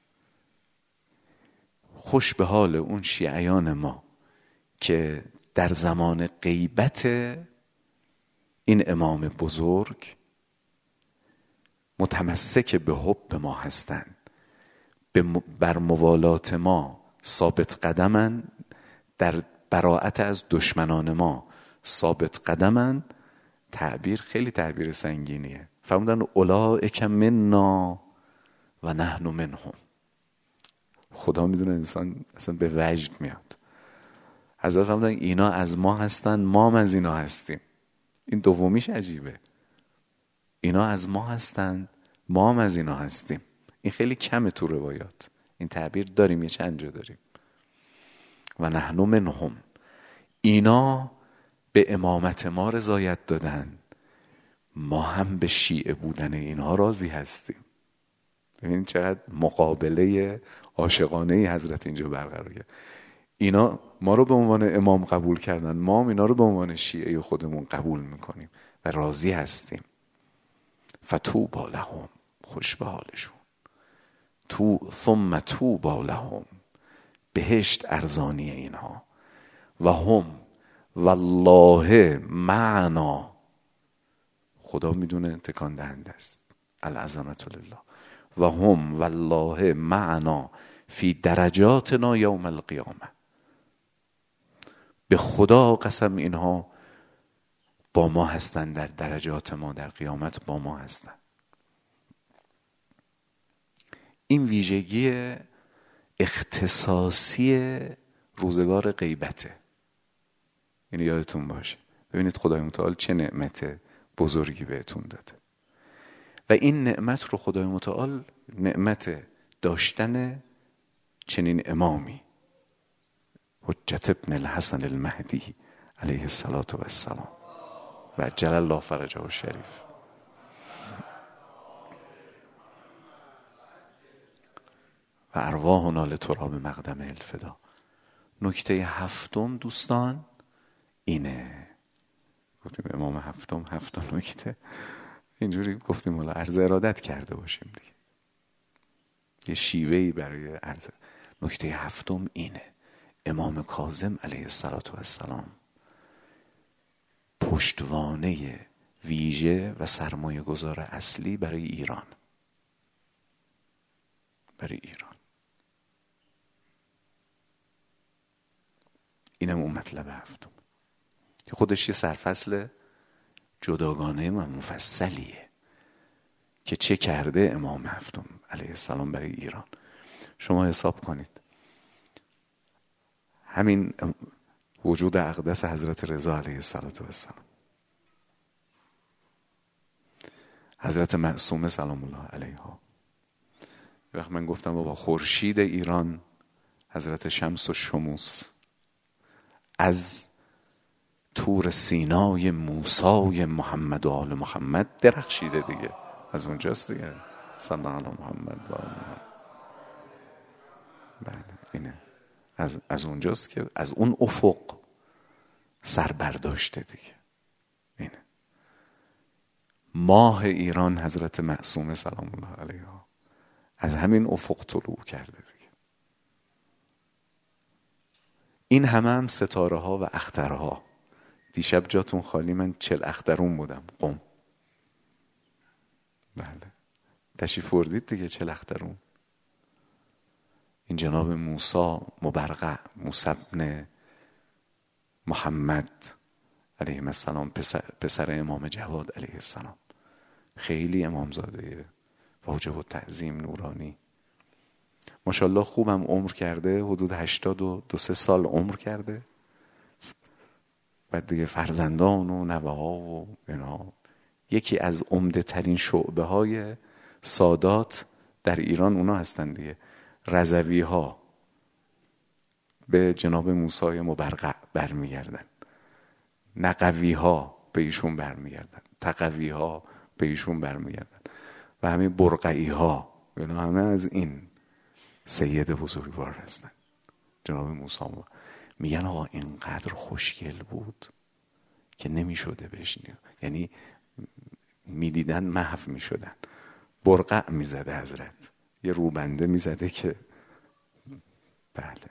خوش به حال اون شیعیان ما که در زمان غیبت این امام بزرگ متمسک به حب ما هستند، بر موالات ما ثابت قدمن، در براءت از دشمنان ما ثابت قدمن. تعبیر خیلی تعبیر سنگینیه. فرمودن اولئک منا و نحن منهم. خدا میدونه انسان اصلا به وجد میاد. حضرت فرمودن اینا از ما هستن، ما هم از اینا هستیم. این دومیش عجیبه. اینا از ما هستن، ما هم از اینا هستیم. این خیلی کمه تو روایات. این تعبیر داریم، یه چند جا داریم. و نحن منهم. اینا به امامت ما رضایت دادن، ما هم به شیعه بودن اینها راضی هستیم. ببینید چقدر مقابله عاشقانه حضرت اینجا برقرار کرد. اینا ما رو به عنوان امام قبول کردن، ما هم اینا رو به عنوان شیعه خودمون قبول میکنیم و راضی هستیم. فتوبی لهم، خوش به حالشون. ثم توبی لهم، بهشت ارزانی اینها. و هم والله معنا، خدا میدونه تکان دهنده است. العظمت لله. و هم والله معنا فی درجاتنا یوم القیامه. به خدا قسم اینها با ما هستن، در درجات ما در قیامت با ما هستن. این ویژگی اختصاصی روزگار غیبته. اینو یادتون باشه. ببینید خدای متعال چه نعمت بزرگی بهتون داده و این نعمت رو خدای متعال، نعمت داشتن چنین امامی حجت ابن الحسن المهدی علیه السلام و جل الله فرجه شریف. و ارواحنا لتراب مقدم الفدا. نکته هفتم دوستان اینه. گفتیم امام هفت نکته، اینجوری گفتیم حالا عرض ارادت کرده باشیم دیگه، یه شیوهی برای عرض. نکته هفتم اینه: امام کاظم علیه السلام پشتوانه ویژه و سرمایه گذار اصلی برای ایران. برای ایران. اینم اون مطلب هفتم که خودش یه سرفصل جداگانه و مفصلیه که چه کرده امام هفتم علیه السلام برای ایران. شما حساب کنید همین وجود اقدس حضرت رضا علیه السلام، حضرت معصومه سلام الله علیها. وقت من گفتم بابا خورشید ایران حضرت شمس و شموس از طور سینای موسی محمد و آل محمد درخشیده دیگه، از اونجاست دیگه. صلی الله علی محمد و آل محمد. بله اینه از اونجاست که از اون افق سر برداشته دیگه. اینه ماه ایران حضرت معصومه سلام الله علیها از همین افق طلوع کرده دیگه. این هم ستاره ها و اخترها. دیشب جاتون خالی، من 40 اخترون بودم قم. بله تشریف بردید دیگه 40 اخترون. این جناب موسی مبرقع، موسی بن محمد علیه السلام، پسر امام جواد علیه السلام، خیلی امامزاده واجب التعظیم نورانی، ماشاءالله خوبم عمر کرده، حدود 82 سال عمر کرده. بعد دیگه فرزندان و نوه‌ها و اینا. یکی از عمده ترین شعبه های سادات در ایران اونا هستن دیگه. رضوی ها به جناب موسی مبرقع برمیگردن، نقوی ها به ایشون برمیگردن، تقوی ها به ایشون برمیگردن و همین برقعی ها، اینا همه از این سید بزرگوار هستن. جناب موسی میگن آقا اینقدر خوشگل بود که نمیشده بشنید، یعنی میدیدن محو میشدن. برقع میزده حضرت، یه روبنده میزده که بله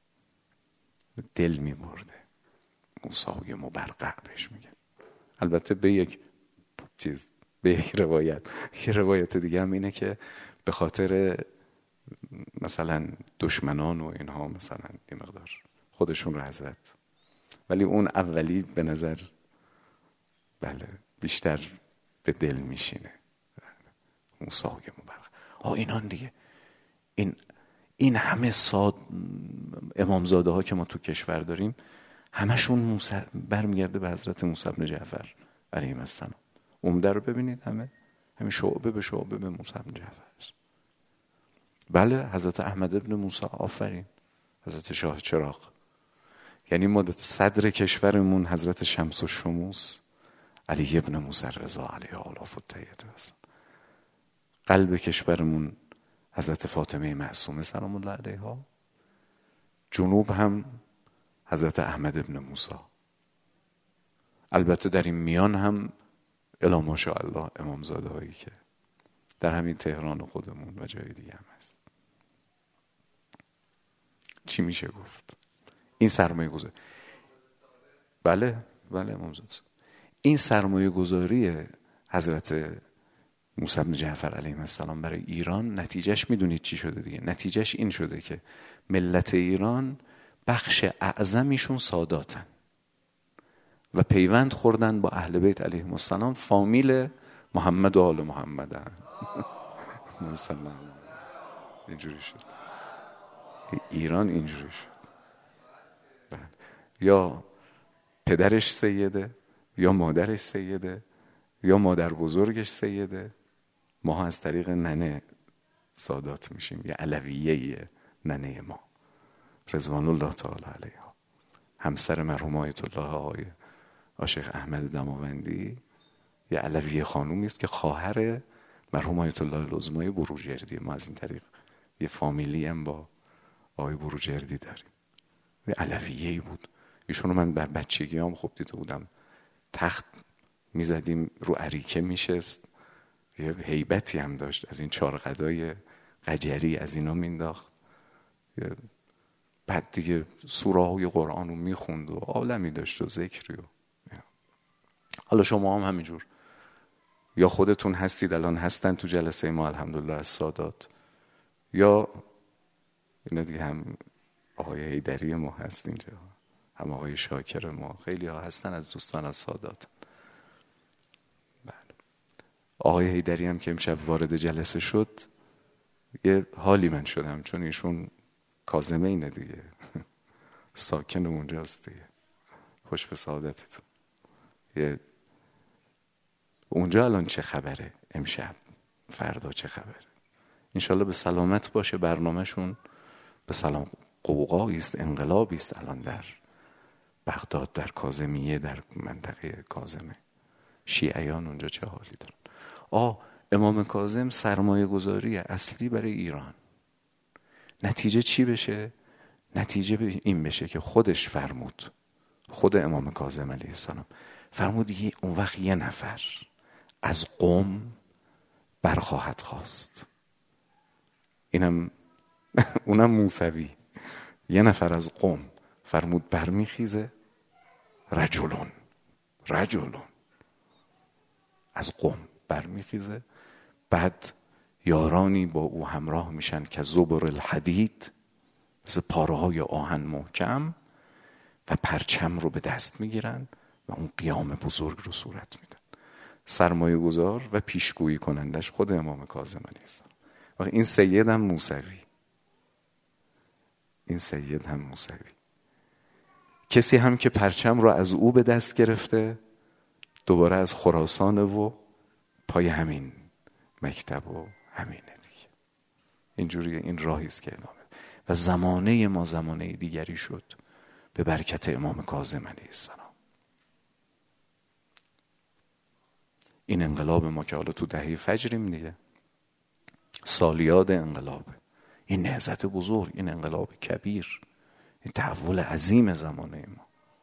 دل میبرده. موسی مبرقع بهش میگن. البته به یک روایت، یه روایت دیگه هم اینه که به خاطر مثلا دشمنان و اینها مثلا یه مقدار خودشون رو حضرت، ولی اون اولی به نظر بله بیشتر به دل میشینه. موسی مبرقع اینان دیگه. این همه امامزاده ها که ما تو کشور داریم همشون برمیگرده به حضرت موسی بن جعفر علیه السلام. عمده رو ببینید همین شعبه به شعبه به موسی بن جعفر. بله حضرت احمد ابن موسی، آفرین، حضرت شاه چراغ. یعنی ما صدر کشورمون حضرت شمس و شموس علی ابن موسی رضا علیه آلاف التحیت هست. قلب کشورمون حضرت فاطمه معصومه سلام الله علیها. جنوب هم حضرت احمد ابن موسی. البته در این میان هم الی ماشاءالله امامزاده هایی که در همین تهران خودمون و جای دیگه هم هست. چی میشه گفت؟ این سرمایه گذاری، بله امامزاده، این سرمایه گذاری حضرت موسی بن جعفر علیه السلام برای ایران نتیجهش میدونید چی شده دیگه؟ نتیجهش این شده که ملت ایران بخش اعظمیشون ساداتن و پیوند خوردن با اهل بیت علیهم السلام، فامیل محمد و آل محمد هن. اینجوری شد ایران، اینجوری شد. یا پدرش سیده، یا مادرش سیده، یا مادر بزرگش سیده. ما از طریق ننه سادات میشیم، یه علویه ننه ما رضوان الله تعالی علیها، همسر مرحوم آیت الله آقای عاشق احمد دماوندی، یه علویه خانومی است که خواهر مرحوم آیت الله العظمای بروجردی. ما از این طریق یه فامیلی هم با آقای بروجردی داریم. یه علویه‌ای بود. ایشونو من در بچگی هم خوب دیده بودم، تخت میزدیم رو اریکه میشست، یه هیبتی هم داشت، از این چارقدای قجری از اینا مینداخت، بعد دیگه سوره های قرآن رو میخوند و عالمی داشت و ذکری و حالا شما هم همینجور یا خودتون هستید، الان هستن تو جلسه ما الحمدلله از سادات، یا اینا دیگه هم آقای حیدری ما هست اینجا، هم آقای شاکر ما، خیلی ها هستن از دوستان از سادات. بله. آقای حیدری هم که امشب وارد جلسه شد یه حالی من شدم، چون ایشون کاظمه اینه دیگه ساکن اونجاست دیگه. خوش به سعادتتون. یه اونجا الان چه خبره، امشب فردا چه خبره؟ انشالله به سلامت باشه. برنامهشون به سلام. قوقایی است، انقلابی است الان در بغداد، در کاظمیه، در منطقه کاظمه. شیعیان اونجا چه حالی دارن؟ امام کاظم سرمایه گذاری اصلی برای ایران. نتیجه چی بشه؟ نتیجه این بشه که خودش فرمود، خود امام کاظم علیه السلام فرمود اون وقت یه نفر از قوم برخواهد خواست. اینم اونم موسوی. یه نفر از قوم فرمود برمیخیزه، رجلون از قوم برمیخیزه، بعد یارانی با او همراه میشن که زبر الحدید، مثل پاره‌های آهن محکم، و پرچم رو به دست میگیرن و اون قیام بزرگ رو صورت میدن. سرمایه گذار و پیشگویی کنندش خود امام کاظم علیه السلام. و این سید هم موسوی. کسی هم که پرچم رو از او به دست گرفته دوباره از خراسان و پای همین مکتب و همینه دیگه. اینجوریه. این راهیست که ادامه و زمانه ما زمانه دیگری شد به برکت امام کاظم علیه السلام. این انقلاب ما که حالا تو دهه فجریم دیگه، سالیاد انقلابه، این نهضت بزرگ، این انقلاب کبیر، این تحول عظیم زمانه ما،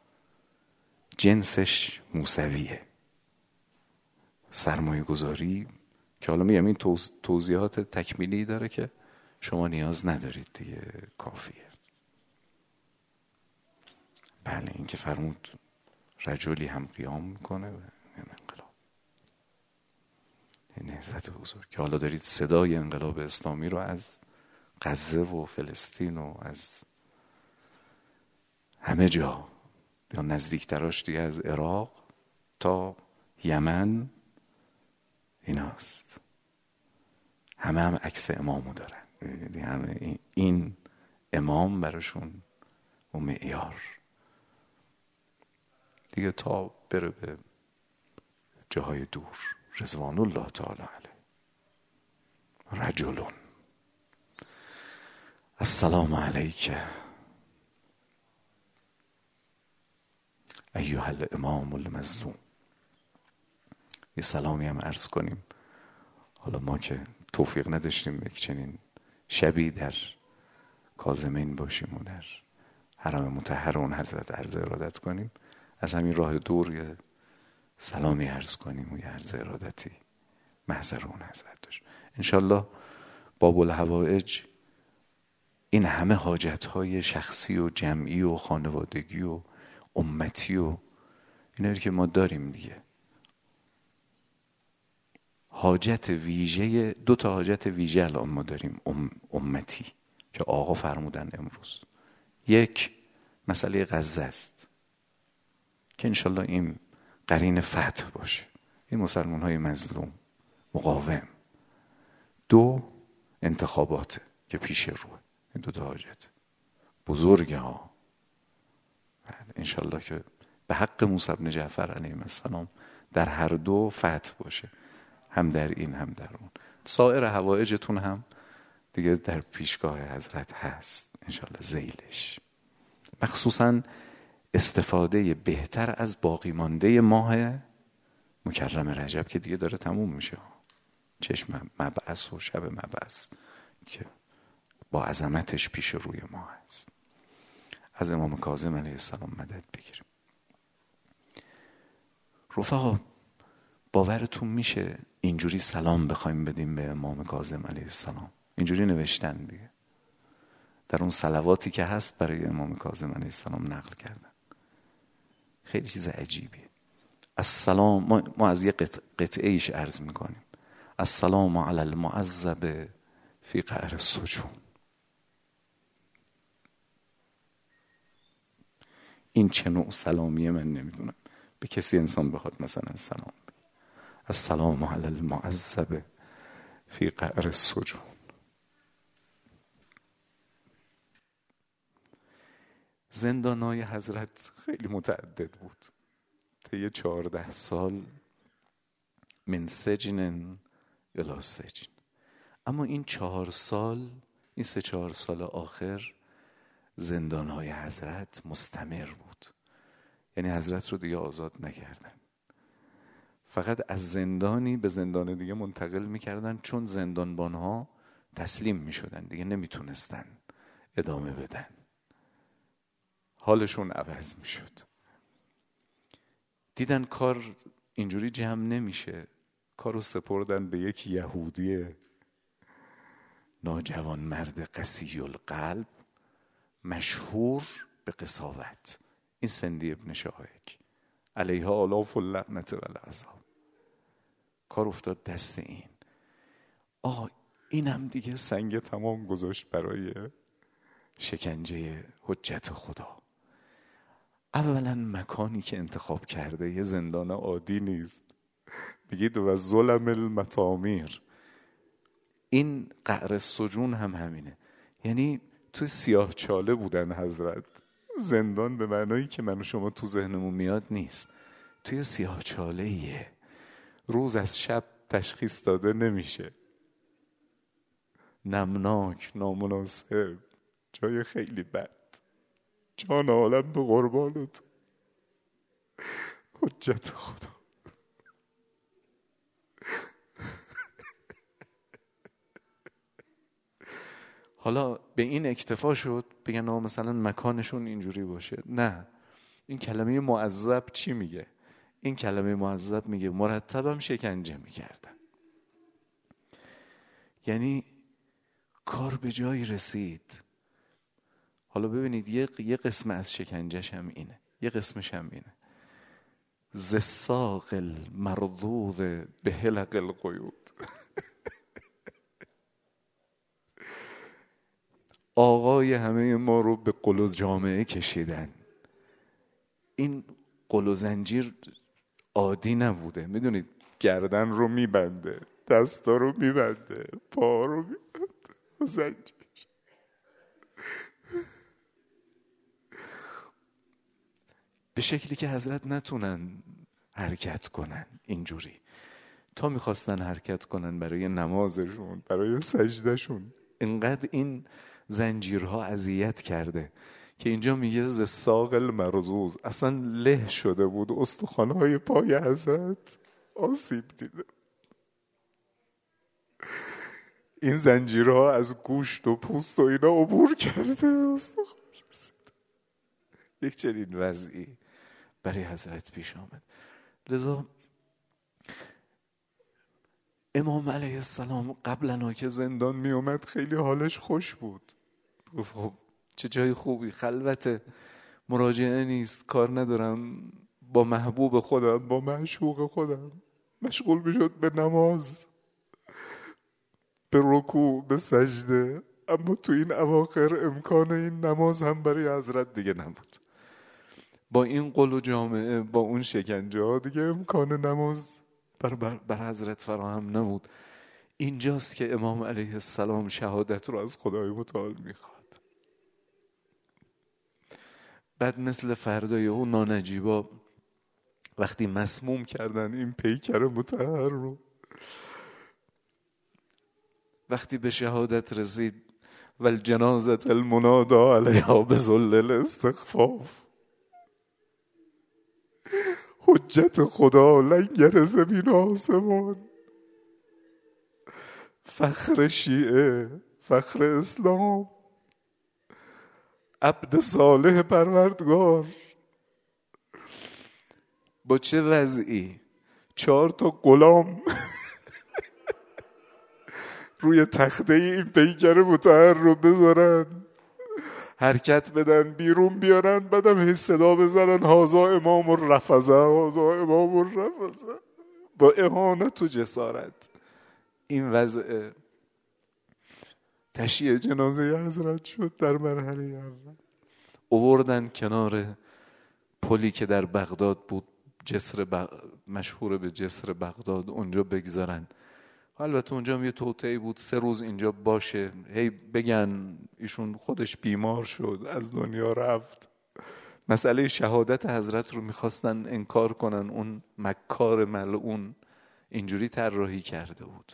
جنسش موسویه. سرمایه گذاری که حالا میگم این توضیحات تکمیلی داره که شما نیاز ندارید دیگه، کافیه. بله، این که فرمود رجلی هم قیام میکنه و انقلاب، این نهضت بزرگ که حالا دارید صدای انقلاب اسلامی رو از غزه و فلسطین و از همه جا، یا نزدیکتراش دیگه از عراق تا یمن، ایناست. همه هم عکس امامو دارن. همه این امام براشون و معیار دیگه، تا بره به جاهای دور. رضوان الله تعالی علیه. رجلون. السلام علیک ایها الامام المظلوم. یه سلامی هم عرض کنیم. حالا ما که توفیق نداشتیم یک چنین شبی در کاظمین باشیم و در حرم مطهر اون حضرت عرض ارادت کنیم، از همین راه دور یه سلامی عرض کنیم و یه عرض ارادتی محضر اون حضرت داشت. انشالله باب الحوائج این همه حاجتهای شخصی و جمعی و خانوادگی و امتی و اینایی که ما داریم دیگه، حاجت ویژه، 2 تا حاجت ویژه الان ما داریم امتی که آقا فرمودن امروز. یک مسئله غزه است که انشالله این قرین فتح باشه، این مسلمان های مظلوم مقاوم. 2 انتخابات که پیش روه. این 2 تا حاجت بزرگه ها. انشالله که به حق موسی بن جعفر علیه السلام در هر 2 فتح باشه، هم در این هم در اون. سایر حوائجتون هم دیگه در پیشگاه حضرت هست انشالله ذیلش. مخصوصا استفاده بهتر از باقی مانده ماه مکرم رجب که دیگه داره تموم میشه. چشم مبعث و شب مبعث که با عظمتش پیش روی ما هست. از امام کاظم علیه السلام مدد بگیریم. رفقا، باورتون میشه اینجوری سلام بخوایم بدیم به امام کاظم علیه السلام؟ اینجوری نوشتن دیگه، در اون صلواتی که هست برای امام کاظم علیه السلام نقل کردن. خیلی چیز عجیبیه. السلام، ما از یه قطعه ایش عرض میکنیم. السلام علی المعذب فی قعر السجون. این چه نوع سلامیه من نمیدونم. به کسی انسان بخواد مثلا سلام بگه، السلام علی المعذب فی قعر السجون. زندانای حضرت خیلی متعدد بود. طی 14 سال من سجن الی سجن. اما این 4 سال، این 3-4 سال آخر زندانهای حضرت مستمر بود. یعنی حضرت رو دیگه آزاد نکردن، فقط از زندانی به زندان دیگه منتقل میکردن، چون زندانبانها تسلیم میشدن دیگه، نمیتونستن ادامه بدن، حالشون عوض میشد. دیدن کار اینجوری جمع نمیشه، کارو سپردن به یک یهودی ناجوان مرد قسی القلب مشهور به قساوت، این سندی ابن شاهک علیها آلاف اللعنت و العذاب. کار افتاد دست این. اینم دیگه سنگ تمام گذاشت برای شکنجه حجت خدا. اولا مکانی که انتخاب کرده یه زندان عادی نیست، بگید و ظلم المطامیر. این قعر السجون هم همینه، یعنی تو سیاه چاله بودن حضرت. زندان به معنایی که من و شما تو ذهنمون میاد نیست، توی سیاه چاله‌ایه، روز از شب تشخیص داده نمیشه، نمناک، نامناسب، جای خیلی بد. جان عالم به قربان تو حجت خدا. حالا به این اکتفا شد بگن مثلا مکانشون اینجوری باشه؟ نه. این کلمه معذب چی میگه؟ این کلمه معذب میگه مرتبم شکنجه میکردن. یعنی کار به جایی رسید. حالا ببینید یه قسم از شکنجهش هم اینه، یه قسمش هم اینه: ز الساق المرضوض به حلق القیود. آقای همه ما رو به قل و جامعه کشیدن. این قل و زنجیر عادی نبوده، میدونید گردن رو میبنده، دستا رو میبنده، پا رو میبنده زنجیر. به شکلی که حضرت نتونن حرکت کنن. اینجوری تا میخواستن حرکت کنن برای نمازشون، برای سجدهشون، اینقدر این زنجیرها اذیت کرده که اینجا میگه ز الساق المرضوض، اصلا له شده بود، استخوان‌های پای حضرت آسیب دیده. این زنجیرها از گوشت و پوست و اینا عبور کرده، استخوان رسید. یک چنین وضعی برای حضرت پیش آمد. لذا امام علیه السلام قبلا که زندان می اومد خیلی حالش خوش بود. خب چه جای خوبی، خلوت، مراجعه نیست، کار ندارم، با محبوب خودم، با معشوق خودم مشغول میشد به نماز، به رکوع، به سجده. اما تو این اواخر امکان این نماز هم برای حضرت دیگه نبود. با این قل و جامعه، با اون شکنجه ها دیگه امکان نماز بر حضرت فراهم نبود. اینجاست که امام علیه السلام شهادت رو از خدای متعال میخواد. بعد مثل فردای اون نانجیبا وقتی مسموم کردن این پیکر مطهر رو، وقتی به شهادت رسید والجنازة المنادى علیها بذل الاستخفاف، حجت خدا لنگر زمین آسمان، فخر شیعه، فخر اسلام، عبد صالح پروردگار، با چه وضعی 4 غلام روی تخته این پیکر مطهر رو بذارن، حرکت بدن، بیرون بیارن، بعدم هی صدا بزنن هازا امام الرفضه، هازا امام الرفضه، با اهانت و جسارت. این وضع تشییع جنازه حضرت شد در مرحله اول. آوردن کنار پلی که در بغداد بود، مشهور به جسر بغداد، اونجا بگذارن. البته اونجا هم یه توطئه‌ای بود 3 روز اینجا باشه، هی بگن ایشون خودش بیمار شد از دنیا رفت. مسئله شهادت حضرت رو میخواستن انکار کنن، اون مکار ملعون اینجوری طراحی کرده بود.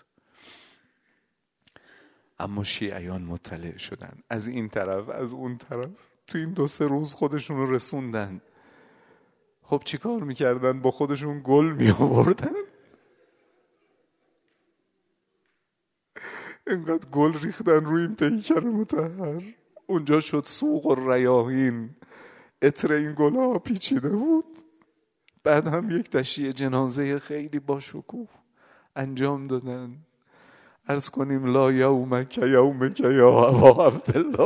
اما شیعیان مطلع شدن از این طرف از اون طرف، تو این 2-3 روز خودشون رو رسوندن. خب چی کار میکردن؟ با خودشون گل میآوردن، اینقدر گل ریختن روی این پیکر مطهر، اونجا شد سوق و ریاحین، عطر این گل ها پیچیده بود. بعد هم یک تشییع جنازه خیلی با شکوه انجام دادن. عرض کنیم لا یومک یومک یا ابا عبدالله.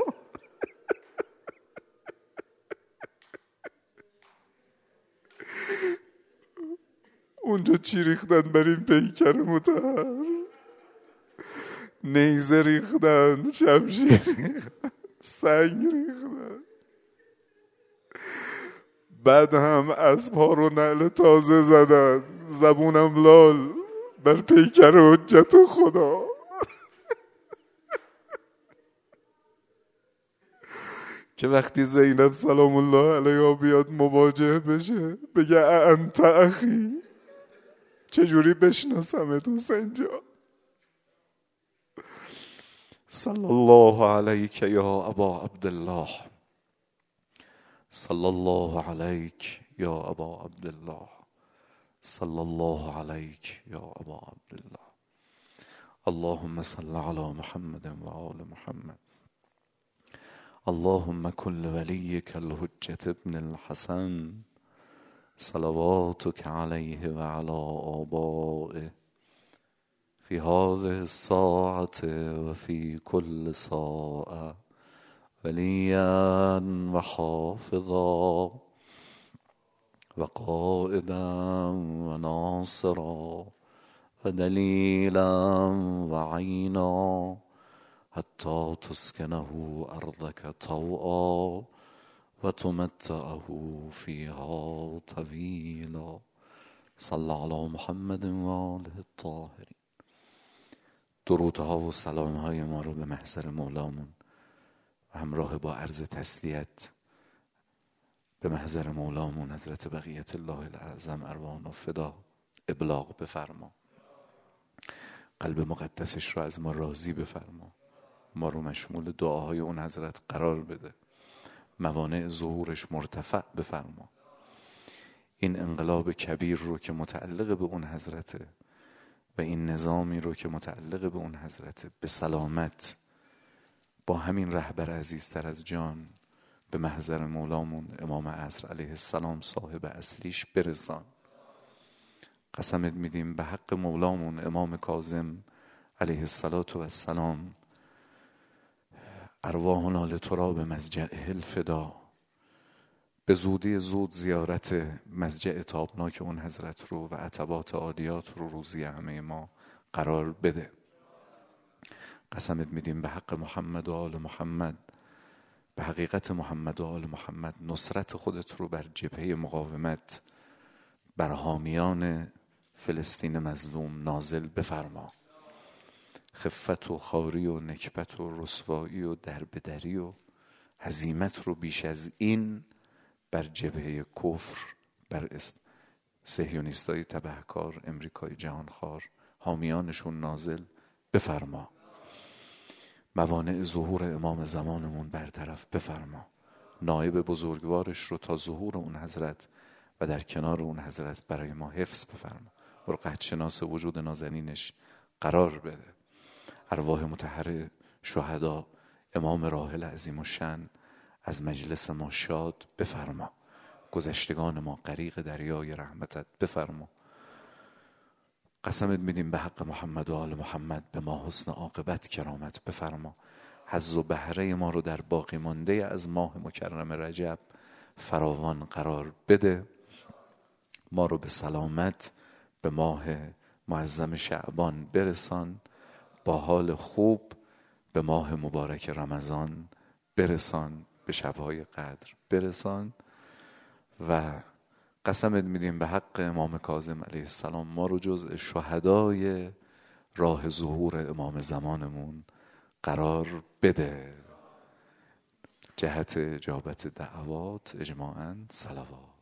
اونجا چی ریختن بر این پیکر مطهر؟ نیزه ریختن، شمشیر ریختن، سنگ ریختن. بعد هم اسب‌ها رو نعل تازه زدن، زبونم لال بر پیکر حجت خدا. که وقتی زینب سلام الله علیها بیاد مواجه بشه بگه انت اخی، چجوری بشناسمت حسین جان؟ صلی الله علیک یا ابا عبدالله، صلی الله علیک یا ابا عبدالله، صلی الله علیک یا ابا عبدالله. اللهم صل علی محمد و آل محمد. اللهم كل وليك الحجة ابن الحسن صلواتك عليه وعلى آبائه في هذه الساعة وفي كل ساعة وليا وحافظا وقائدا وناصرا ودليلا وعينا حتى تسكنه أرضك طوعا وتمتعه فيها طويلا. صل على محمد و آله الطاهرین. درودها و سلامهای ما رو به محضر مولامون و همراه با عرض تسلیت به محضر مولامون حضرت بقیت الله الاعظم ارواحنا فدا ابلاغ بفرما. قلب مقدسش رو از ما راضی بفرما، ما رو مشمول دعاهای اون حضرت قرار بده، موانع ظهورش مرتفع بفرما. این انقلاب کبیر رو که متعلق به اون حضرته و این نظامی رو که متعلق به اون حضرته به سلامت با همین رهبر عزیزتر از جان به محضر مولامون امام عصر علیه السلام صاحب اصلیش برسان. قسمت میدیم به حق مولامون امام کاظم علیه السلام، ارواحنا لتراب مضجعه الفدا، به زودی زود زیارت مضجع تابناک اون حضرت رو و عتبات عالیات رو روزی همه ما قرار بده. قسمت میدیم به حق محمد و آل محمد، به حقیقت محمد و آل محمد، نصرت خودت رو بر جبهه مقاومت بر حامیان فلسطین مظلوم نازل بفرما. خفت و خاری و نکبت و رسوایی و دربدری و هزیمت رو بیش از این بر جبهه کفر، بر صهیونیستای تبهکار، امریکای جهانخوار، حامیانشون نازل بفرما. موانع ظهور امام زمانمون برطرف بفرما. نایب بزرگوارش رو تا ظهور اون حضرت و در کنار اون حضرت برای ما حفظ بفرما و رو قدرشناس وجود نازنینش قرار بده. ارواح مطهر شهدا امام راحل عظیم الشأن از مجلس ما شاد بفرما. گذشتگان ما غریق دریای رحمتت بفرما. قسمت میدیم به حق محمد و آل محمد به ما حسن عاقبت کرامت بفرما. حظ و بهره ما رو در باقی مانده از ماه مکرم رجب فراوان قرار بده. ما رو به سلامت به ماه معظم شعبان برسان، با حال خوب به ماه مبارک رمضان برسان، به شبهای قدر برسان. و قسمت میدیم به حق امام کاظم علیه السلام ما رو جزء شهدای راه ظهور امام زمانمون قرار بده. جهت اجابت دعوات اجماعاً صلوات.